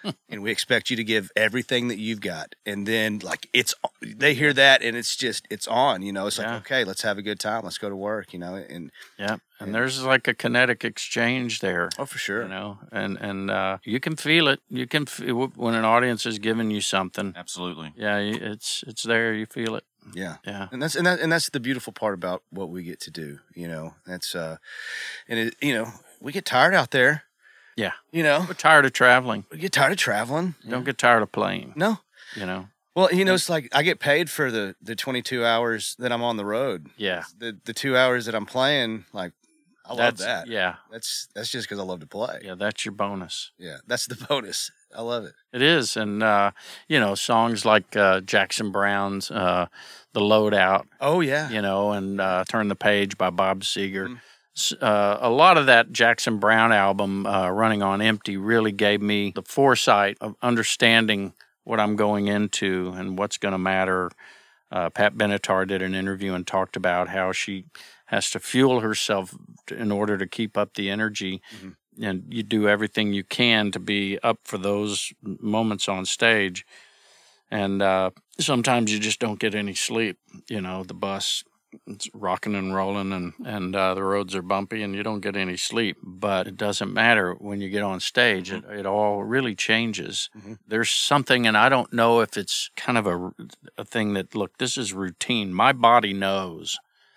and we expect you to give everything that you've got. And then like it's they hear that and it's just it's on, you know. It's like, Yeah. okay, let's have a good time. Let's go to work, you know. And Yeah, and there's like a kinetic exchange there. oh, for sure. You know, and and uh, you can feel it. You can feel when an audience is giving you something. Absolutely. Yeah, you- it's it's there. You feel it. Yeah. Yeah. And that's and that and that's the beautiful part about what we get to do, you know. That's uh and it, you know, we get tired out there. Yeah. You know, We're tired of traveling. we get tired of traveling. Don't get tired of playing. No. You know. Well, you know, it's like I get paid for the the twenty-two hours that I'm on the road. Yeah. The the two hours that I'm playing, like I love That's that. yeah. That's that's just because I love to play. Yeah. That's your bonus. Yeah, that's the bonus. I love it. It is, and uh, you know, songs like uh, Jackson Brown's uh, "The Loadout," Oh yeah. you know, and uh, "Turn the Page" by Bob Seger. Mhm. S- Uh, a lot of that Jackson Brown album, uh, "Running on Empty," really gave me the foresight of understanding what I'm going into and what's going to matter. Uh, Pat Benatar did an interview and talked about how she has to fuel herself t- in order to keep up the energy. Mhm. And you do everything you can to be up for those moments on stage. And uh, sometimes you just don't get any sleep. You know, the bus, it's rocking and rolling, and, and uh, the roads are bumpy, and you don't get any sleep. But it doesn't matter when you get on stage. It, it all really changes. Mhm. There's something, and I don't know if it's kind of a, a thing that, look, this is routine. My body knows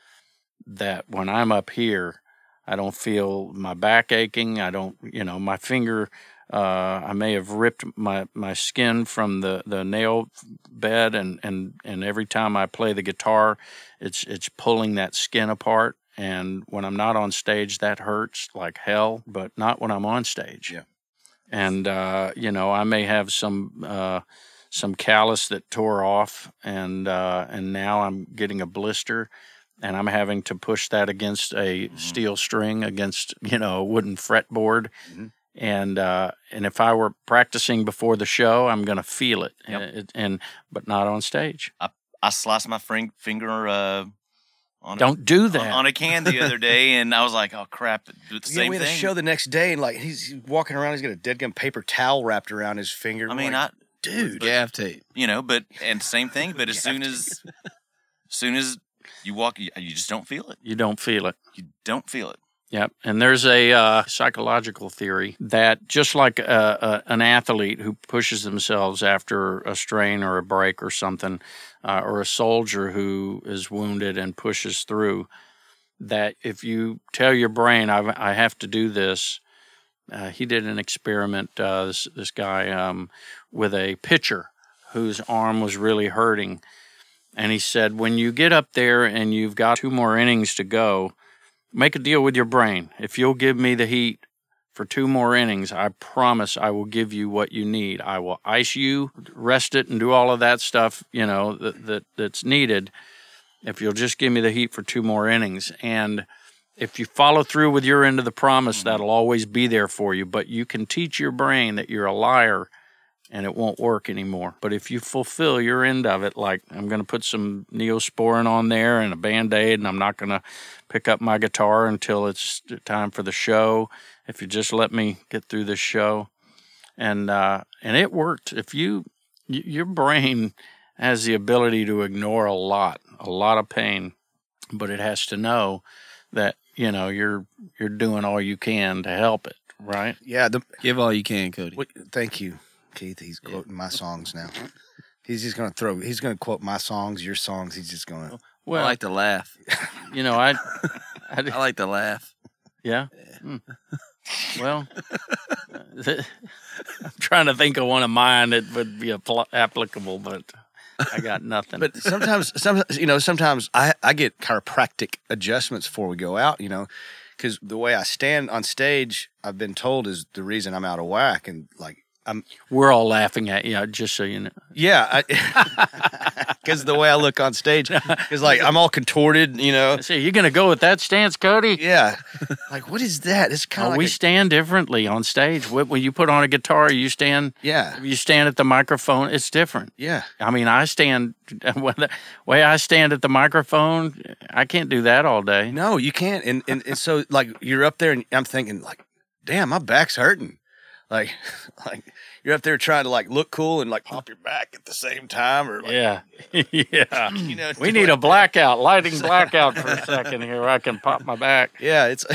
that when I'm up here, I don't feel my back aching. I don't, you know, my finger, uh, I may have ripped my, my skin from the, the nail bed, and, and, and every time I play the guitar, it's it's pulling that skin apart. And when I'm not on stage, that hurts like hell, but not when I'm on stage. Yeah. And, uh, you know, I may have some uh, some callus that tore off, and uh, and now I'm getting a blister. And I'm having to push that against a Mhm. steel string, against, you know, a wooden fretboard. Mhm. And uh, and if I were practicing before the show, I'm going to feel it. Yep. It- and but not on stage. I sliced my fring- finger uh, on, Don't do a, that. on, on a can the other day, and I was like, oh, crap. The Yeah, same we had thing. a show the next day, and like he's he's walking around, he's got a dead gum paper towel wrapped around his finger. I mean, like, I, dude, Gaff tape. you know, but, and same thing, but as soon as, soon as you walk, you, you just don't feel it. You don't feel it. You don't feel it. Yep. And there's a uh, psychological theory that just like a, a, an athlete who pushes themselves after a strain or a break or something, uh, or a soldier who is wounded and pushes through, that if you tell your brain, I, I have to do this, uh, he did an experiment, uh, this, this guy, um, with a pitcher whose arm was really hurting. And he said, when you get up there and you've got two more innings to go, make a deal with your brain. If you'll give me the heat for two more innings, I promise I will give you what you need. I will ice you, rest it, and do all of that stuff, you know, that, that that's needed. If you'll just give me the heat for two more innings. And if you follow through with your end of the promise, Mm-hmm. that'll always be there for you. But you can teach your brain that you're a liar and it won't work anymore. But if you fulfill your end of it, like I'm going to put some Neosporin on there and a Band-Aid, and I'm not going to pick up my guitar until it's time for the show, if you just let me get through this show. And uh, and it worked. If you, y- your brain has the ability to ignore a lot, a lot of pain, but it has to know that, you know, you're you're doing all you can to help it, right? yeah. The, Give all you can, Cody. what, thank you, Keith. He's quoting my songs now. He's just gonna throw. He's gonna quote my songs, your songs. He's just gonna. Well, I like to laugh. you know, I, I, I like to laugh. yeah. Hmm. Well, I'm trying to think of one of mine that would be apl- applicable, but I got nothing. But sometimes, sometimes you know, sometimes I I get chiropractic adjustments before we go out. You know, because the way I stand on stage, I've been told is the reason I'm out of whack, and like I'm. we're all laughing at you, just so you know. Yeah, because the way I look on stage, because like I'm all contorted, you know. See, you're gonna go with that stance, Cody? Yeah, like what is that? It's kind Oh, of like we a- stance differently on stage. When when you put on a guitar, you stand. yeah, You stand at the microphone. It's different. yeah. I mean, I stand when the way I stand at the microphone. I can't do that all day. No, you can't. And, and and so like you're up there, and I'm thinking like, damn, my back's hurting. Like, like you're up there trying to like look cool and like pop your back at the same time, or like, yeah, yeah. you know, We need a blackout, lighting blackout for a second here. Where I can pop my back. Yeah, it's.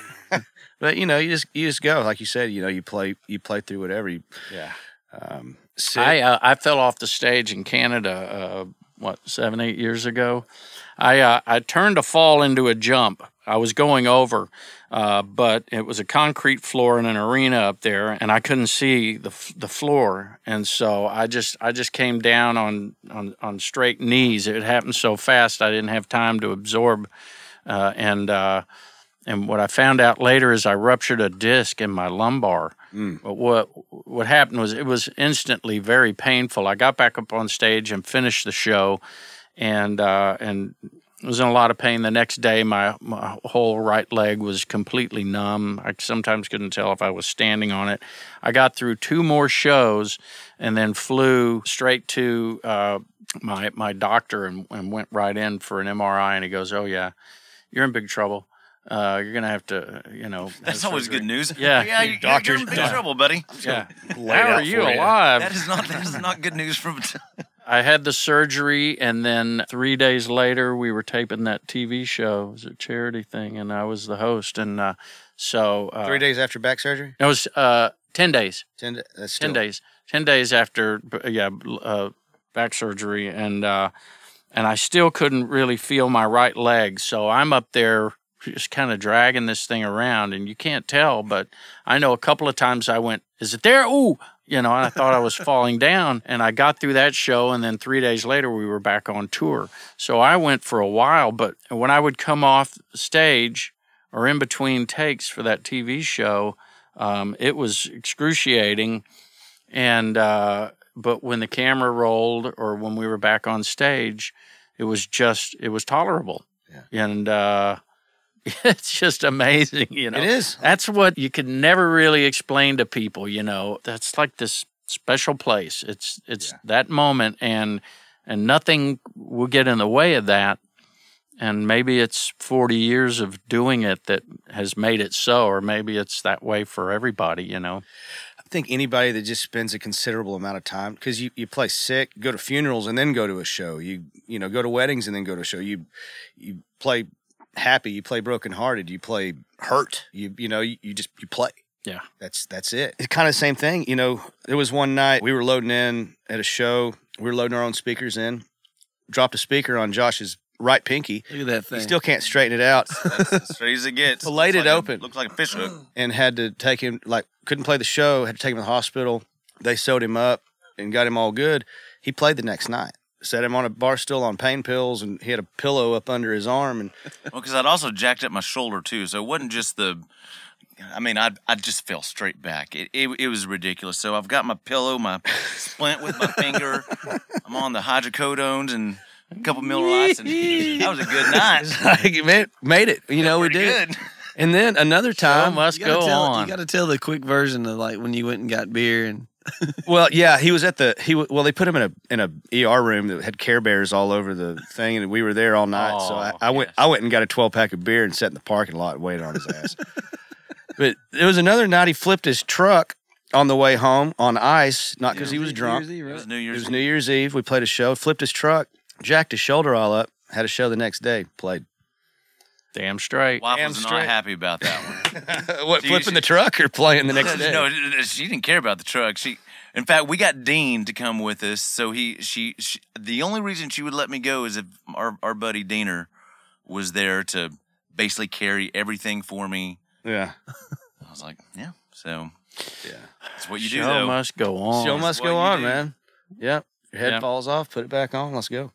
But you know, you just you just go like you said. You know, you play you play through whatever. You, Yeah. Um, sit. I uh, I fell off the stage in Canada. Uh, what seven eight years ago? I uh, I turned a fall into a jump. I was going over, uh, but it was a concrete floor in an arena up there, and I couldn't see the the floor, and so I just I just came down on on, on straight knees. It happened so fast, I didn't have time to absorb, uh, and uh, and what I found out later is I ruptured a disc in my lumbar. Mm. But what what happened was it was instantly very painful. I got back up on stage and finished the show, and uh, and. I was in a lot of pain. The next day, my, my whole right leg was completely numb. I sometimes couldn't tell if I was standing on it. I got through two more shows and then flew straight to uh, my my doctor and, and went right in for an M R I. And he goes, "Oh, yeah, you're in big trouble. Uh, you're going to have to, you know." That's always surgery." good news. Yeah. yeah, you're, Doctors- you're in big trouble, buddy. Yeah. Lay How it are out you for you. alive? That is not that is not good news from. I had the surgery, and then three days later, we were taping that T V show. It was a charity thing, and I was the host. And uh, so uh, Three days after back surgery. It was uh, ten days. Ten. da- That's still, Ten days. Ten days after, yeah, uh, back surgery, and uh, and I still couldn't really feel my right leg. So I'm up there just kind of dragging this thing around, and you can't tell, but I know a couple of times I went, "Is it there?" Ooh. You know, and I thought I was falling down, and I got through that show, and then three days later we were back on tour. So I went for a while, but when I would come off stage or in between takes for that T V show, um, it was excruciating. And uh, but when the camera rolled or when we were back on stage, it was just it was tolerable. Yeah. And uh, it's just amazing, you know. It is. That's what you can never really explain to people, you know. That's like this special place. It's it's Yeah. that moment, and and nothing will get in the way of that. And maybe it's forty years of doing it that has made it so, or maybe it's that way for everybody, you know. I think anybody that just spends a considerable amount of time, because you, you play sick, go to funerals and then go to a show. You you know go to weddings and then go to a show. You you play happy, you play brokenhearted, you play hurt. You you know you, you just you play. Yeah, That's that's it. It's kind of the same thing. You know, there was one night we were loading in at a show. We were loading our own speakers in. Dropped a speaker on Josh's right pinky. Look at that thing. He still can't straighten it out. That's as straight as it gets. Laid Looks it like a- open. looks like a fish hook. And had to take him, like, couldn't play the show, had to take him to the hospital. They sewed him up and got him all good. He played the next night. Set him on a bar stool on pain pills, and he had a pillow up under his arm. And Well, because I'd also jacked up my shoulder too, so it wasn't just the. I mean, I I just fell straight back. It, it it was ridiculous. So I've got my pillow, my splint with my finger. I'm on the hydrocodones and a couple Miller Lights, and that was a good night. like, man, made it. You know, we Pretty did. good. And then another Show time, must You gotta go tell, on. You got to tell the quick version of like when you went and got beer and well, yeah, he was at the he. w- Well, they put him in a in a E R room that had Care Bears all over the thing, and we were there all night. so I, Oh, I went yes. I went and got a twelve pack of beer and sat in the parking lot and waited on his ass. But there was another night he flipped his truck on the way home on ice, not because he was drunk. New Year's Eve, It right? was New It Year's. was New Year's Eve. We played a show, flipped his truck, jacked his shoulder all up, had a show the next day, played. Damn straight. Wife Damn was straight. not happy about that one. what, She- flipping she- the truck or playing the next day? No, she didn't care about the truck. She, in fact, we got Dean to come with us. So he, she, she the only reason she would let me go is if our our buddy Diener was there to basically carry everything for me. Yeah. I was like, yeah. So Yeah. that's what you do, Show though. must go on. Show must what go you on, do. man. Yep. Your head Yep. falls off, put it back on, let's go.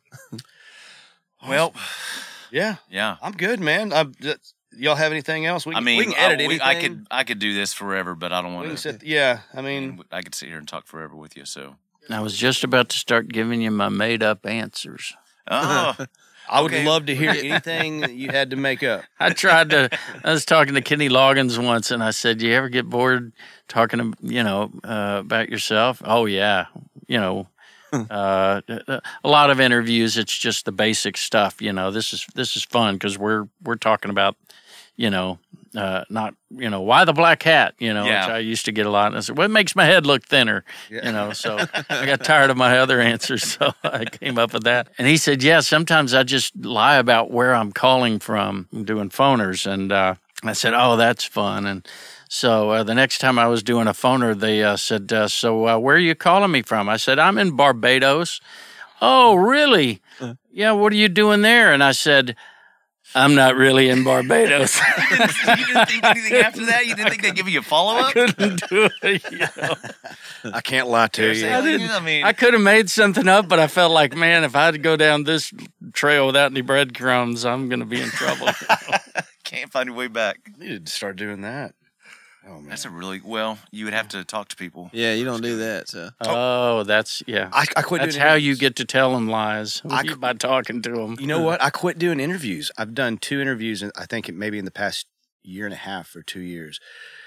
Well, Yeah. yeah. I'm good, man. I'm just, y'all have anything else? We I can, mean, we can edit I, we- anything. I could I could do this forever, but I don't We want can to. sit, yeah, I I mean, mean, I could sit here and talk forever with you. So, I was just about to start giving you my made-up answers. oh, I would okay. love to hear anything that you had to make up. I tried to. I was talking to Kenny Loggins once, and I said, "You ever get bored talking, to, you know, uh, about yourself?" Oh yeah, you know, uh, a lot of interviews. It's just the basic stuff. You know, this is this is fun because we're we're talking about, you know, uh, not, you know, why the black hat, you know, Yeah. which I used to get a lot. And I said, well, it makes my head look thinner, Yeah. you know, so I got tired of my other answers. So I came up with that. And he said, yeah, sometimes I just lie about where I'm calling from. I'm doing phoners. And uh, I said, oh, that's fun. And so uh, the next time I was doing a phoner, they uh, said, uh, so uh, where are you calling me from? I said, I'm in Barbados. Oh, really? Uh, yeah, what are you doing there? And I said, I'm not really in Barbados. you, didn't, you didn't think anything after that? You didn't think they'd give you a follow-up? I couldn't do it, you know. I can't lie to you. I, didn't, I mean, I could have made something up, but I felt like, man, if I had to go down this trail without any breadcrumbs, I'm going to be in trouble. Can't find your way back. You need to start doing that. Oh, man. That's a really, well, you would have to talk to people. Yeah, you don't do that. So. Oh, that's, yeah. I, I quit That's doing how interviews. you get to tell them lies, I you- qu- by talking to them. You know what? I quit doing interviews. I've done two interviews, in, I think it maybe in the past year and a half or two years.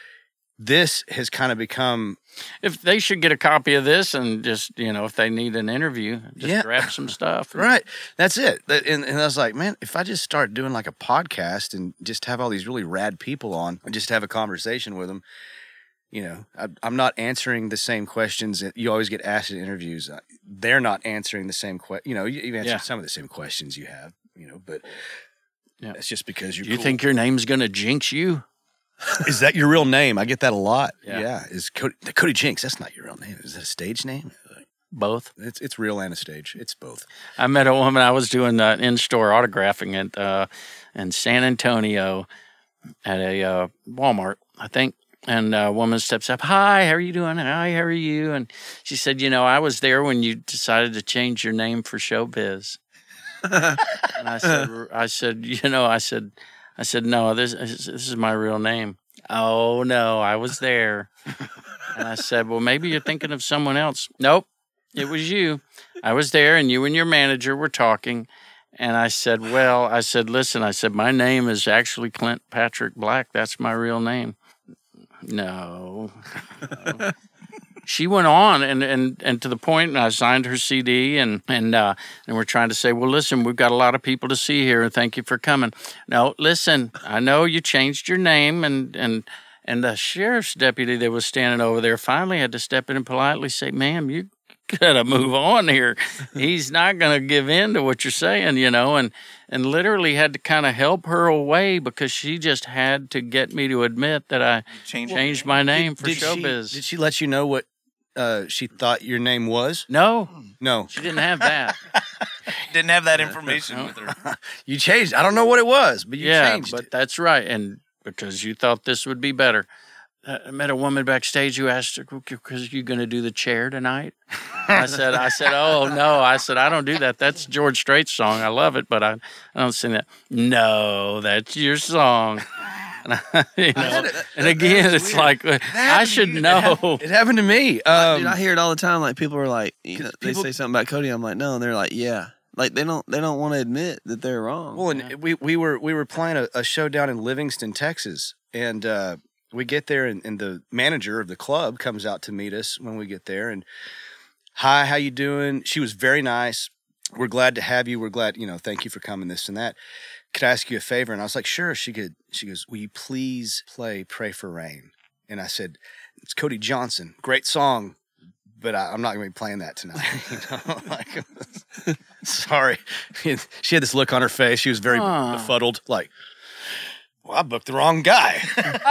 This has kind of become... If they should get a copy of this and just, you know, if they need an interview, just Yeah. grab some stuff. Right. That's it. That, and, and I was like, man, if I just start doing like a podcast and just have all these really rad people on and just have a conversation with them, you know, I, I'm not answering the same questions that you always get asked in interviews. They're not answering the same question. You know, you- you've answered Yeah. some of the same questions you have, you know, but Yeah. that's just because you're Do you cool. think your name's going to jinx you? Is that your real name? I get that a lot. Yeah. Yeah. Is Cody, Cody Jinks, that's not your real name. Is that a stage name? Both. It's it's real and a stage. It's both. I met a woman. I was doing uh, in-store autographing it uh, in San Antonio at a uh, Walmart, I think. And a woman steps up. Hi, how are you doing? Hi, how are you? And she said, you know, I was there when you decided to change your name for Showbiz. And I said, I said, you know, I said, I said, no, this this is my real name. Oh no, I was there. And I said, well, maybe you're thinking of someone else. Nope, it was you. I was there, and you and your manager were talking. And I said, well, I said, listen, I said, my name is actually Clint Patrick Black. That's my real name. No. no. She went on and, and, and to the point, and I signed her C D, and and uh, and we're trying to say, well, listen, we've got a lot of people to see here, and thank you for coming. No, listen, I know you changed your name, and and and the sheriff's deputy that was standing over there finally had to step in and politely say, ma'am, you gotta move on here. He's not gonna give in to what you're saying, you know, and and literally had to kind of help her away because she just had to get me to admit that I Change- changed my name for did Showbiz. She, did she let you know what uh, she thought your name was? No, No. she didn't have that. Didn't have that information with her. You changed. I don't know what it was, but you yeah, changed but it. that's right, and because you thought this would be better. Uh, I met a woman backstage who asked her, "Because you going to do the chair tonight?" I said, "I said, oh no, I said I don't do that. That's George Strait's song. I love it, but I, I don't sing that. No, that's your song." And, I, you know, and again, it's like I should know. It happened to me. Um, Dude, I hear it all the time. Like people are like, you know, they people- say something about Cody. I'm like, no, and they're like, yeah. Like they don't, they don't want to admit that they're wrong. Well, and we, we were we were playing a, a show down in Livingston, Texas, and uh, we get there, and, and the manager of the club comes out to meet us when we get there, and hi, how you doing? She was very nice. We're glad to have you. We're glad, you know, thank you for coming. This and that. Could I ask you a favor? And I was like, sure. She could. She goes, will you please play "Pray for Rain"? And I said, it's Cody Johnson, great song. But I, I'm not going to be playing that tonight. You know? Like, sorry. She had this look on her face. She was very Aw. befuddled. Like, well, I booked the wrong guy.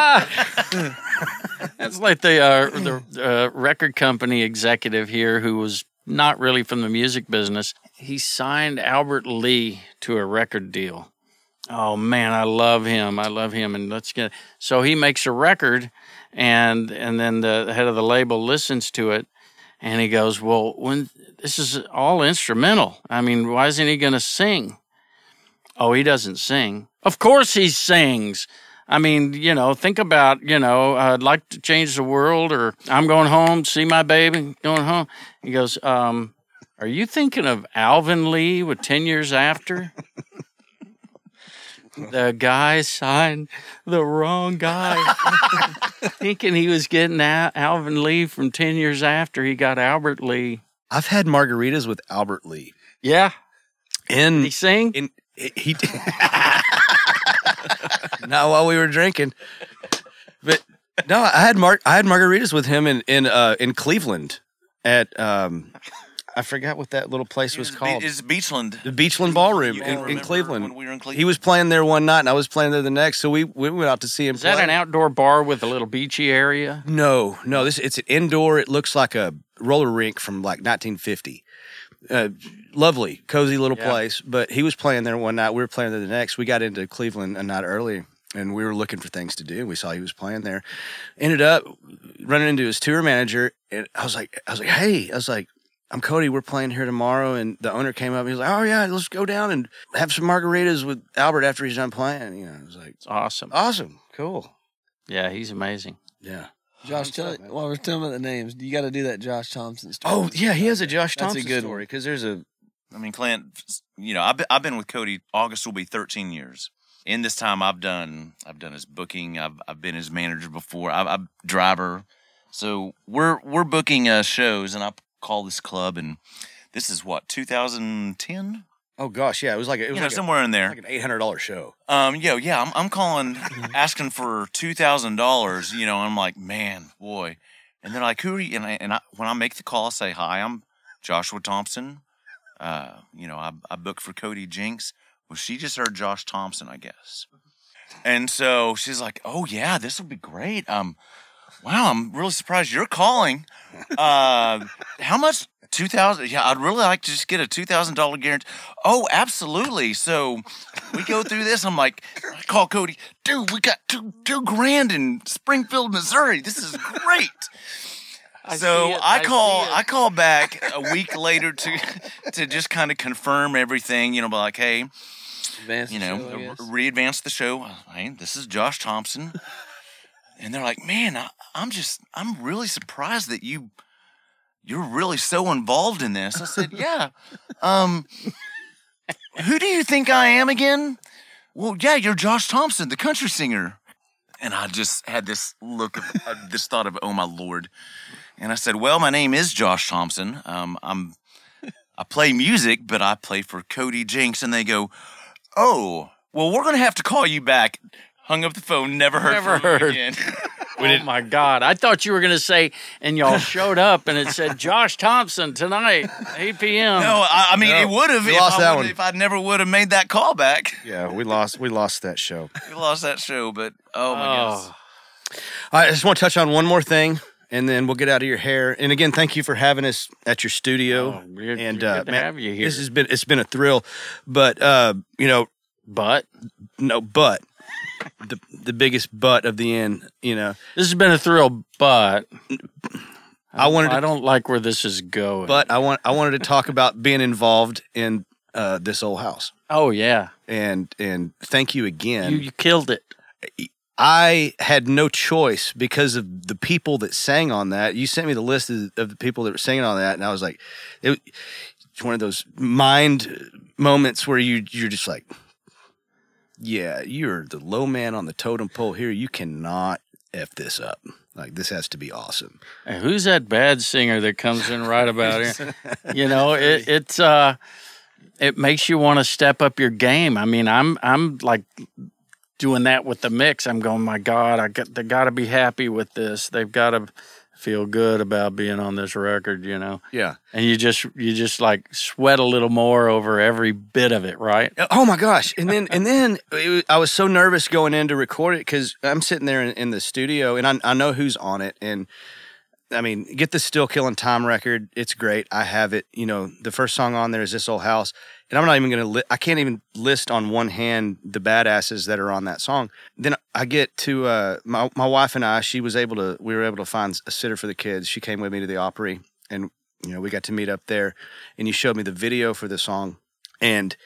That's like the uh, the uh, record company executive here who was not really from the music business. He signed Albert Lee to a record deal. Oh man, I love him. I love him. And let's get so he makes a record, and and then the head of the label listens to it, and he goes, "Well, when this is all instrumental, I mean, why isn't he going to sing?" Oh, he doesn't sing. Of course he sings. I mean, you know, think about, you know, I'd like to change the world, or I'm going home, see my baby, going home. He goes, um, are you thinking of Alvin Lee with ten years after? The guy signed the wrong guy. Thinking he was getting Al- Alvin Lee from ten years after, he got Albert Lee. I've had margaritas with Albert Lee. Yeah. In Did he sing? in he. Not while we were drinking. But no, I had mar- I had margaritas with him in in uh, in Cleveland at um, I forgot what that little place was it's called. Be- it's Beachland. The Beachland Ballroom You in, all in remember Cleveland. when we were in Cleveland? He was playing there one night, and I was playing there the next. So we, we went out to see him. Is play. that an outdoor bar with a little beachy area? No, no. This it's an indoor. It looks like a roller rink from like nineteen fifty. Uh, lovely, cozy little Yeah. place. But he was playing there one night. We were playing there the next. We got into Cleveland a night early, and we were looking for things to do. We saw he was playing there. Ended up running into his tour manager, and I was like, I was like, hey, I was like, I'm Cody. We're playing here tomorrow. And the owner came up. And he was like, oh yeah, let's go down and have some margaritas with Albert after he's done playing. You know, I was like, It's awesome. awesome, cool, Yeah, he's amazing. yeah. Josh, tell it, while we're telling about the names, you got to do that Josh Thompson story. Oh yeah, he has a Josh That's a Thompson good story one. because there's a I mean, Clint, you know, I've been, I've been with Cody. August will be thirteen years. In this time, I've done I've done his booking. I've I've been his manager before. I've, I'm driver. So we're we're booking uh, shows, and I call this club, and this is what two thousand ten. oh gosh, yeah, it was like a, it was You know, like, somewhere in a, there. like an eight hundred dollar show. Um, yo, yeah, I'm I'm calling, asking for two thousand dollars. You know, I'm like, man, boy, and they're like, who are you? And I, and I, when I make the call, I say, hi, I'm Joshua Thompson. Uh, you know, I I booked for Cody Jinks. Well, she just heard Josh Thompson, I guess, and so she's like, oh yeah, this will be great. Um, wow, I'm really surprised you're calling. Uh, how much? Two thousand? Yeah, I'd really like to just get a two thousand dollar guarantee. Oh, absolutely. So we go through this. I'm like, I call Cody, dude. We got two two grand in Springfield, Missouri. This is great. I so see it, I I call see it. I call back a week later to to just kind of confirm everything. You know, be like, hey, Advance you the know, show, I guess. re-advance the show. Hey, this is Josh Thompson. And they're like, man, I, I'm just, I'm really surprised that you, you're really so involved in this. I said, yeah. Um, who do you think I am again? Well, yeah, you're Josh Thompson, the country singer. And I just had this look of, uh, this thought of, oh my Lord. And I said, well, my name is Josh Thompson. Um, I'm, I play music, but I play for Cody Jinks. And they go, oh, well, we're going to have to call you back. Hung up the phone, never heard Never from him heard. again. Oh my God! I thought you were going to say, and y'all showed up, and it said Josh Thompson tonight, eight p.m. No, I, I mean, No, it would have we if, lost I that would've- one. if I never would have made that call back. Yeah, we lost we lost that show. We lost that show, but oh my goodness. Oh, I just want to touch on one more thing, and then we'll get out of your hair. And again, thank you for having us at your studio. oh, you're, and you're uh, good to man, have you here. this has been it's been a thrill. But uh, you know, But no, but the the biggest but of the end, you know, this has been a thrill. But I wanted to- I don't like where this is going. but I want I wanted to talk about being involved in uh, this old house. oh yeah, And and thank you again. you, you killed it. I had no choice because of the people that sang on that. You sent me the list of, of the people that were singing on that, and I was like, it, it's one of those mind moments where you you're just like, yeah, you're the low man on the totem pole here. You cannot F this up. Like, this has to be awesome. And who's that bad singer that comes in right about here? You know, it it's uh, it makes you want to step up your game. I mean, I'm I'm like doing that with the mix. I'm going, my God, I got they got to be happy with this. They've got to feel good about being on this record, you know. Yeah. And you just you just like sweat a little more over every bit of it, right? Oh my gosh! And then and then it was, I was so nervous going in to record it because I'm sitting there in, in the studio and I I know who's on it, and I mean, get the Still Killing Time record. It's great. I have it. You know, the first song on there is This Old House, and I'm not even gonna li- I can't even list on one hand the badasses that are on that song. Then I get to uh, my my wife and I. She was able to we were able to find a sitter for the kids. She came with me to the Opry, and you know, we got to meet up there, and you showed me the video for the song, and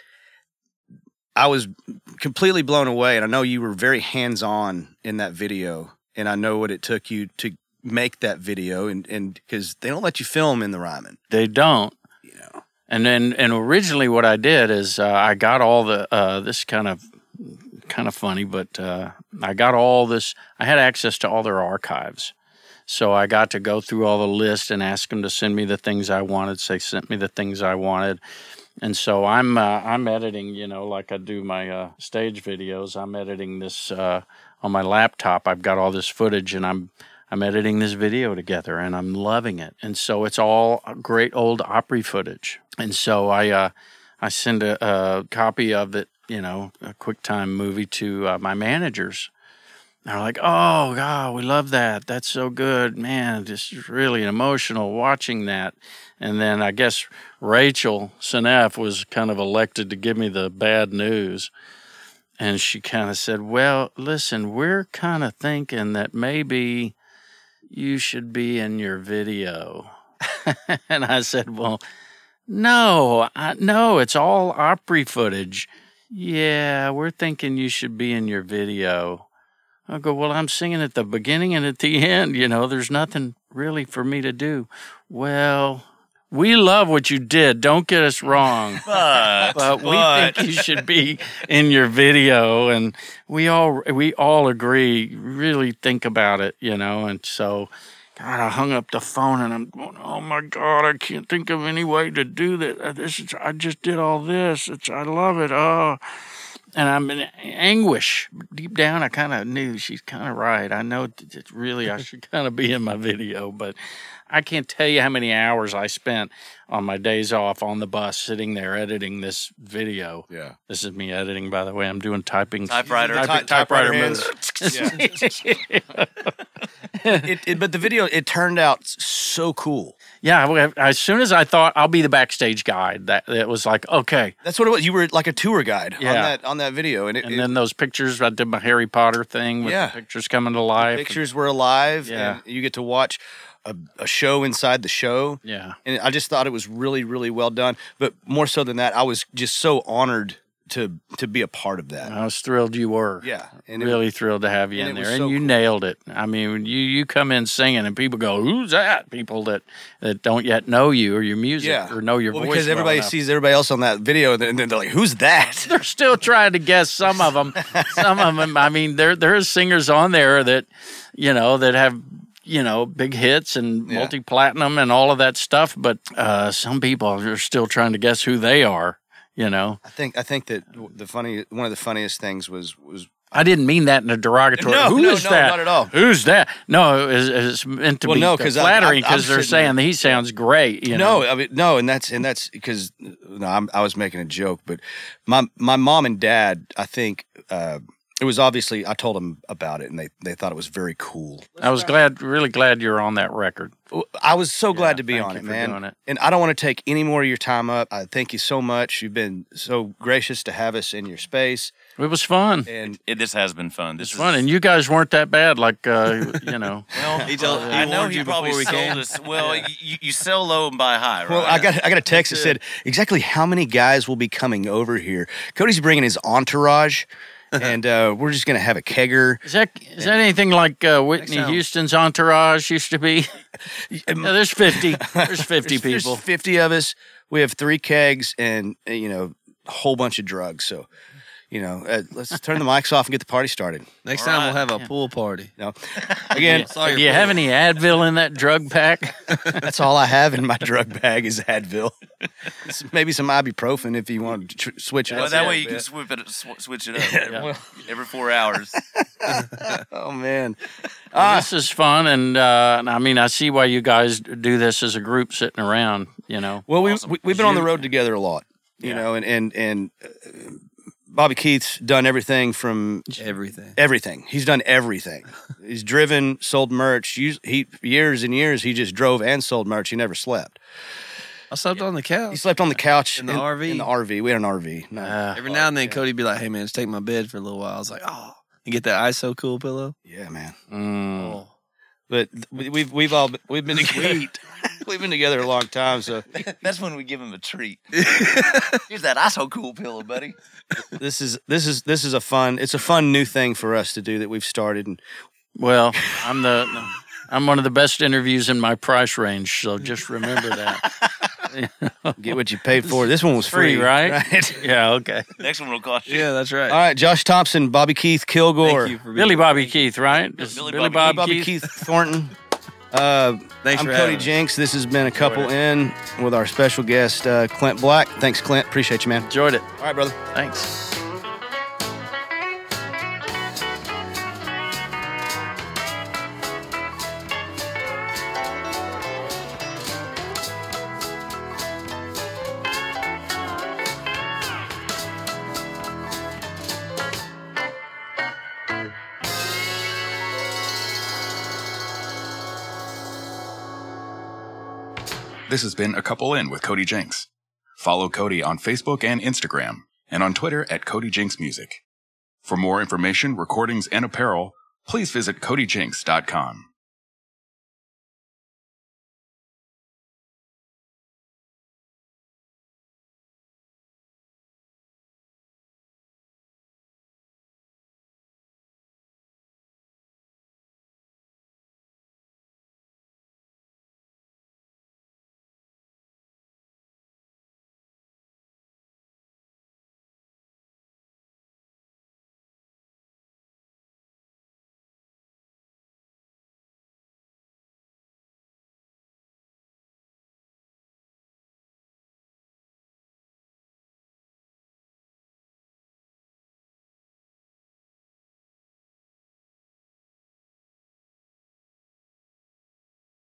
I was completely blown away. And I know you were very hands-on in that video, and I know what it took you to make that video, and and because they don't let you film in the Ryman, They don't. you know. And then, and originally, what I did is uh, I got all the uh, this kind of kind of funny, but uh, I got all this. I had access to all their archives, so I got to go through all the lists and ask them to send me the things I wanted. So they sent me the things I wanted, And so I'm uh, I'm editing, you know, like I do my uh, stage videos. I'm editing this uh, on my laptop. I've got all this footage, and I'm I'm editing this video together, and I'm loving it. And so it's all great old Opry footage. And so I uh, I send a, a copy of it, you know, a QuickTime movie to uh, my managers. They're like, oh, God, we love that. That's so good. Man, this is really emotional watching that. And then I guess Rachel Senef was kind of elected to give me the bad news. And she kind of said, well, listen, we're kind of thinking that maybe you should be in your video. And I said, well, no, I, no, it's all Opry footage. Yeah, we're thinking you should be in your video. I go, well, I'm singing at the beginning and at the end. You know, there's nothing really for me to do. Well, we love what you did. Don't get us wrong. But, but we but. think you should be in your video. And we all we all agree, really think about it, you know. And so, God, I hung up the phone and I'm going, oh, my God, I can't think of any way to do that. This is, I just did all this. It's, I love it. Oh. And I'm in anguish. Deep down, I kind of knew she's kind of right. I know that really I should kind of be in my video, but I can't tell you how many hours I spent on my days off on the bus sitting there editing this video. Yeah. This is me editing, by the way. I'm doing typing. Typewriter. Type, Ty- typewriter typewriter moves. Yeah. it, it, but the video, it turned out so cool. Yeah, well, as soon as I thought I'll be the backstage guide, that it was like, okay. That's what it was. You were like a tour guide Yeah. on that on that video, and, it, And it, then those pictures, I did my Harry Potter thing with Yeah. the pictures coming to life. pictures were alive, Yeah. and you get to watch a, a show inside the show. Yeah. And I just thought it was really, really well done. But more so than that, I was just so honored to to be a part of that. I was thrilled you were. Yeah, and it- really thrilled to have you and in it was there, and so you cool. nailed it. I mean, you you come in singing, and people go, "Who's that?" People that, that don't yet know you or your music yeah, or know your well, voice because well everybody enough. sees everybody else on that video, and then they're like, "Who's that?" They're still trying to guess some of them. Some of them. I mean, there there's singers on there that, you know, that have, you know, big hits and Yeah. multi-platinum and all of that stuff. But uh, some people are still trying to guess who they are. You know, I think I think that the funny one of the funniest things was was I didn't mean that in a derogatory. No, Who no, is no, that? not at all. Who's that? No, it's, it's meant to Well, be no, 'cause I- flattering I- I'm because they're sitting there- saying that he sounds great. You know? no, I mean no, and that's and that's because no, I'm, I was making a joke, but my my mom and dad, I think uh, it was obviously I told them about it, and they they thought it was very cool. I was glad, really glad you're on that record. I was so glad Yeah, to be thank on you it, for man. doing it. And I don't want to take any more of your time up. I thank you so much. You've been so gracious to have us in your space, It was fun. and It, this has been fun. This It's is fun, and you guys weren't that bad. Like uh, you know, Well, He told- I he know warned he you probably before we sold came. us. Well, you, you sell low and buy high, right? well, I got I got a text that said exactly how many guys will be coming over here. Cody's bringing his entourage, and uh, we're just gonna have a kegger. is that is that anything like uh, Whitney sound- Houston's entourage used to be? Yeah, there's fifty. There's fifty There's- there's people. fifty of us. We have three kegs and uh, you know a whole bunch of drugs. So, you know, uh, let's turn the mics off and get the party started. Next All time right. we'll have a Yeah. pool party. No, again, Sorry, Do you have any Advil in that drug pack? that's all I have in my drug bag is Advil. It's maybe some ibuprofen if you want to tr- switch it Well, up. that a way you bit. can swip it, sw- switch it up Yeah. every four hours. Oh man, Well, ah, this is fun, and uh, I mean, I see why you guys do this as a group sitting around. You know, well we, Awesome. we we've been on the You- road together a lot, you Yeah. know, and and and uh, Bobby Keith's done everything from everything. everything. He's done everything. He's driven, sold merch. Us- He years and years he just drove and sold merch. He never slept. I slept on the couch. He slept on the couch In the R V? In the R V, we had an R V. No. uh, Every now and then, Cody be like, "Hey man, just take my bed for a little while." I was like, "Oh," and get that I S O cool pillow. yeah, man. mm. Oh, But we- we've we've all been, we've been together. We've been together a long time, so That's when we give him a treat. Here's that I so cool pillow, buddy. this is this is this is a fun. It's a fun new thing for us to do that we've started. And Well, I'm the I'm one of the best interviews in my price range, so just remember that. get what you paid for. This one was free, Free, right? right? Yeah, okay. Next one will cost you. yeah, that's right. All right, Josh Thompson, Bobby Keith Kilgore, Thank you for being Billy Bobby Keith, right? It's Billy Billy, Bobby Bob Bobby Keith. Keith Thornton. Uh, Thanks I'm for Cody having Jinks. This has been A Couple In with our special guest, uh, Clint Black. Thanks, Clint. Appreciate you, man. Enjoyed it. All right, brother. Thanks. This has been A Couple In with Cody Jinks. Follow Cody on Facebook and Instagram, and on Twitter at Cody Jinks Music. For more information, recordings, and apparel, please visit cody jinks dot com.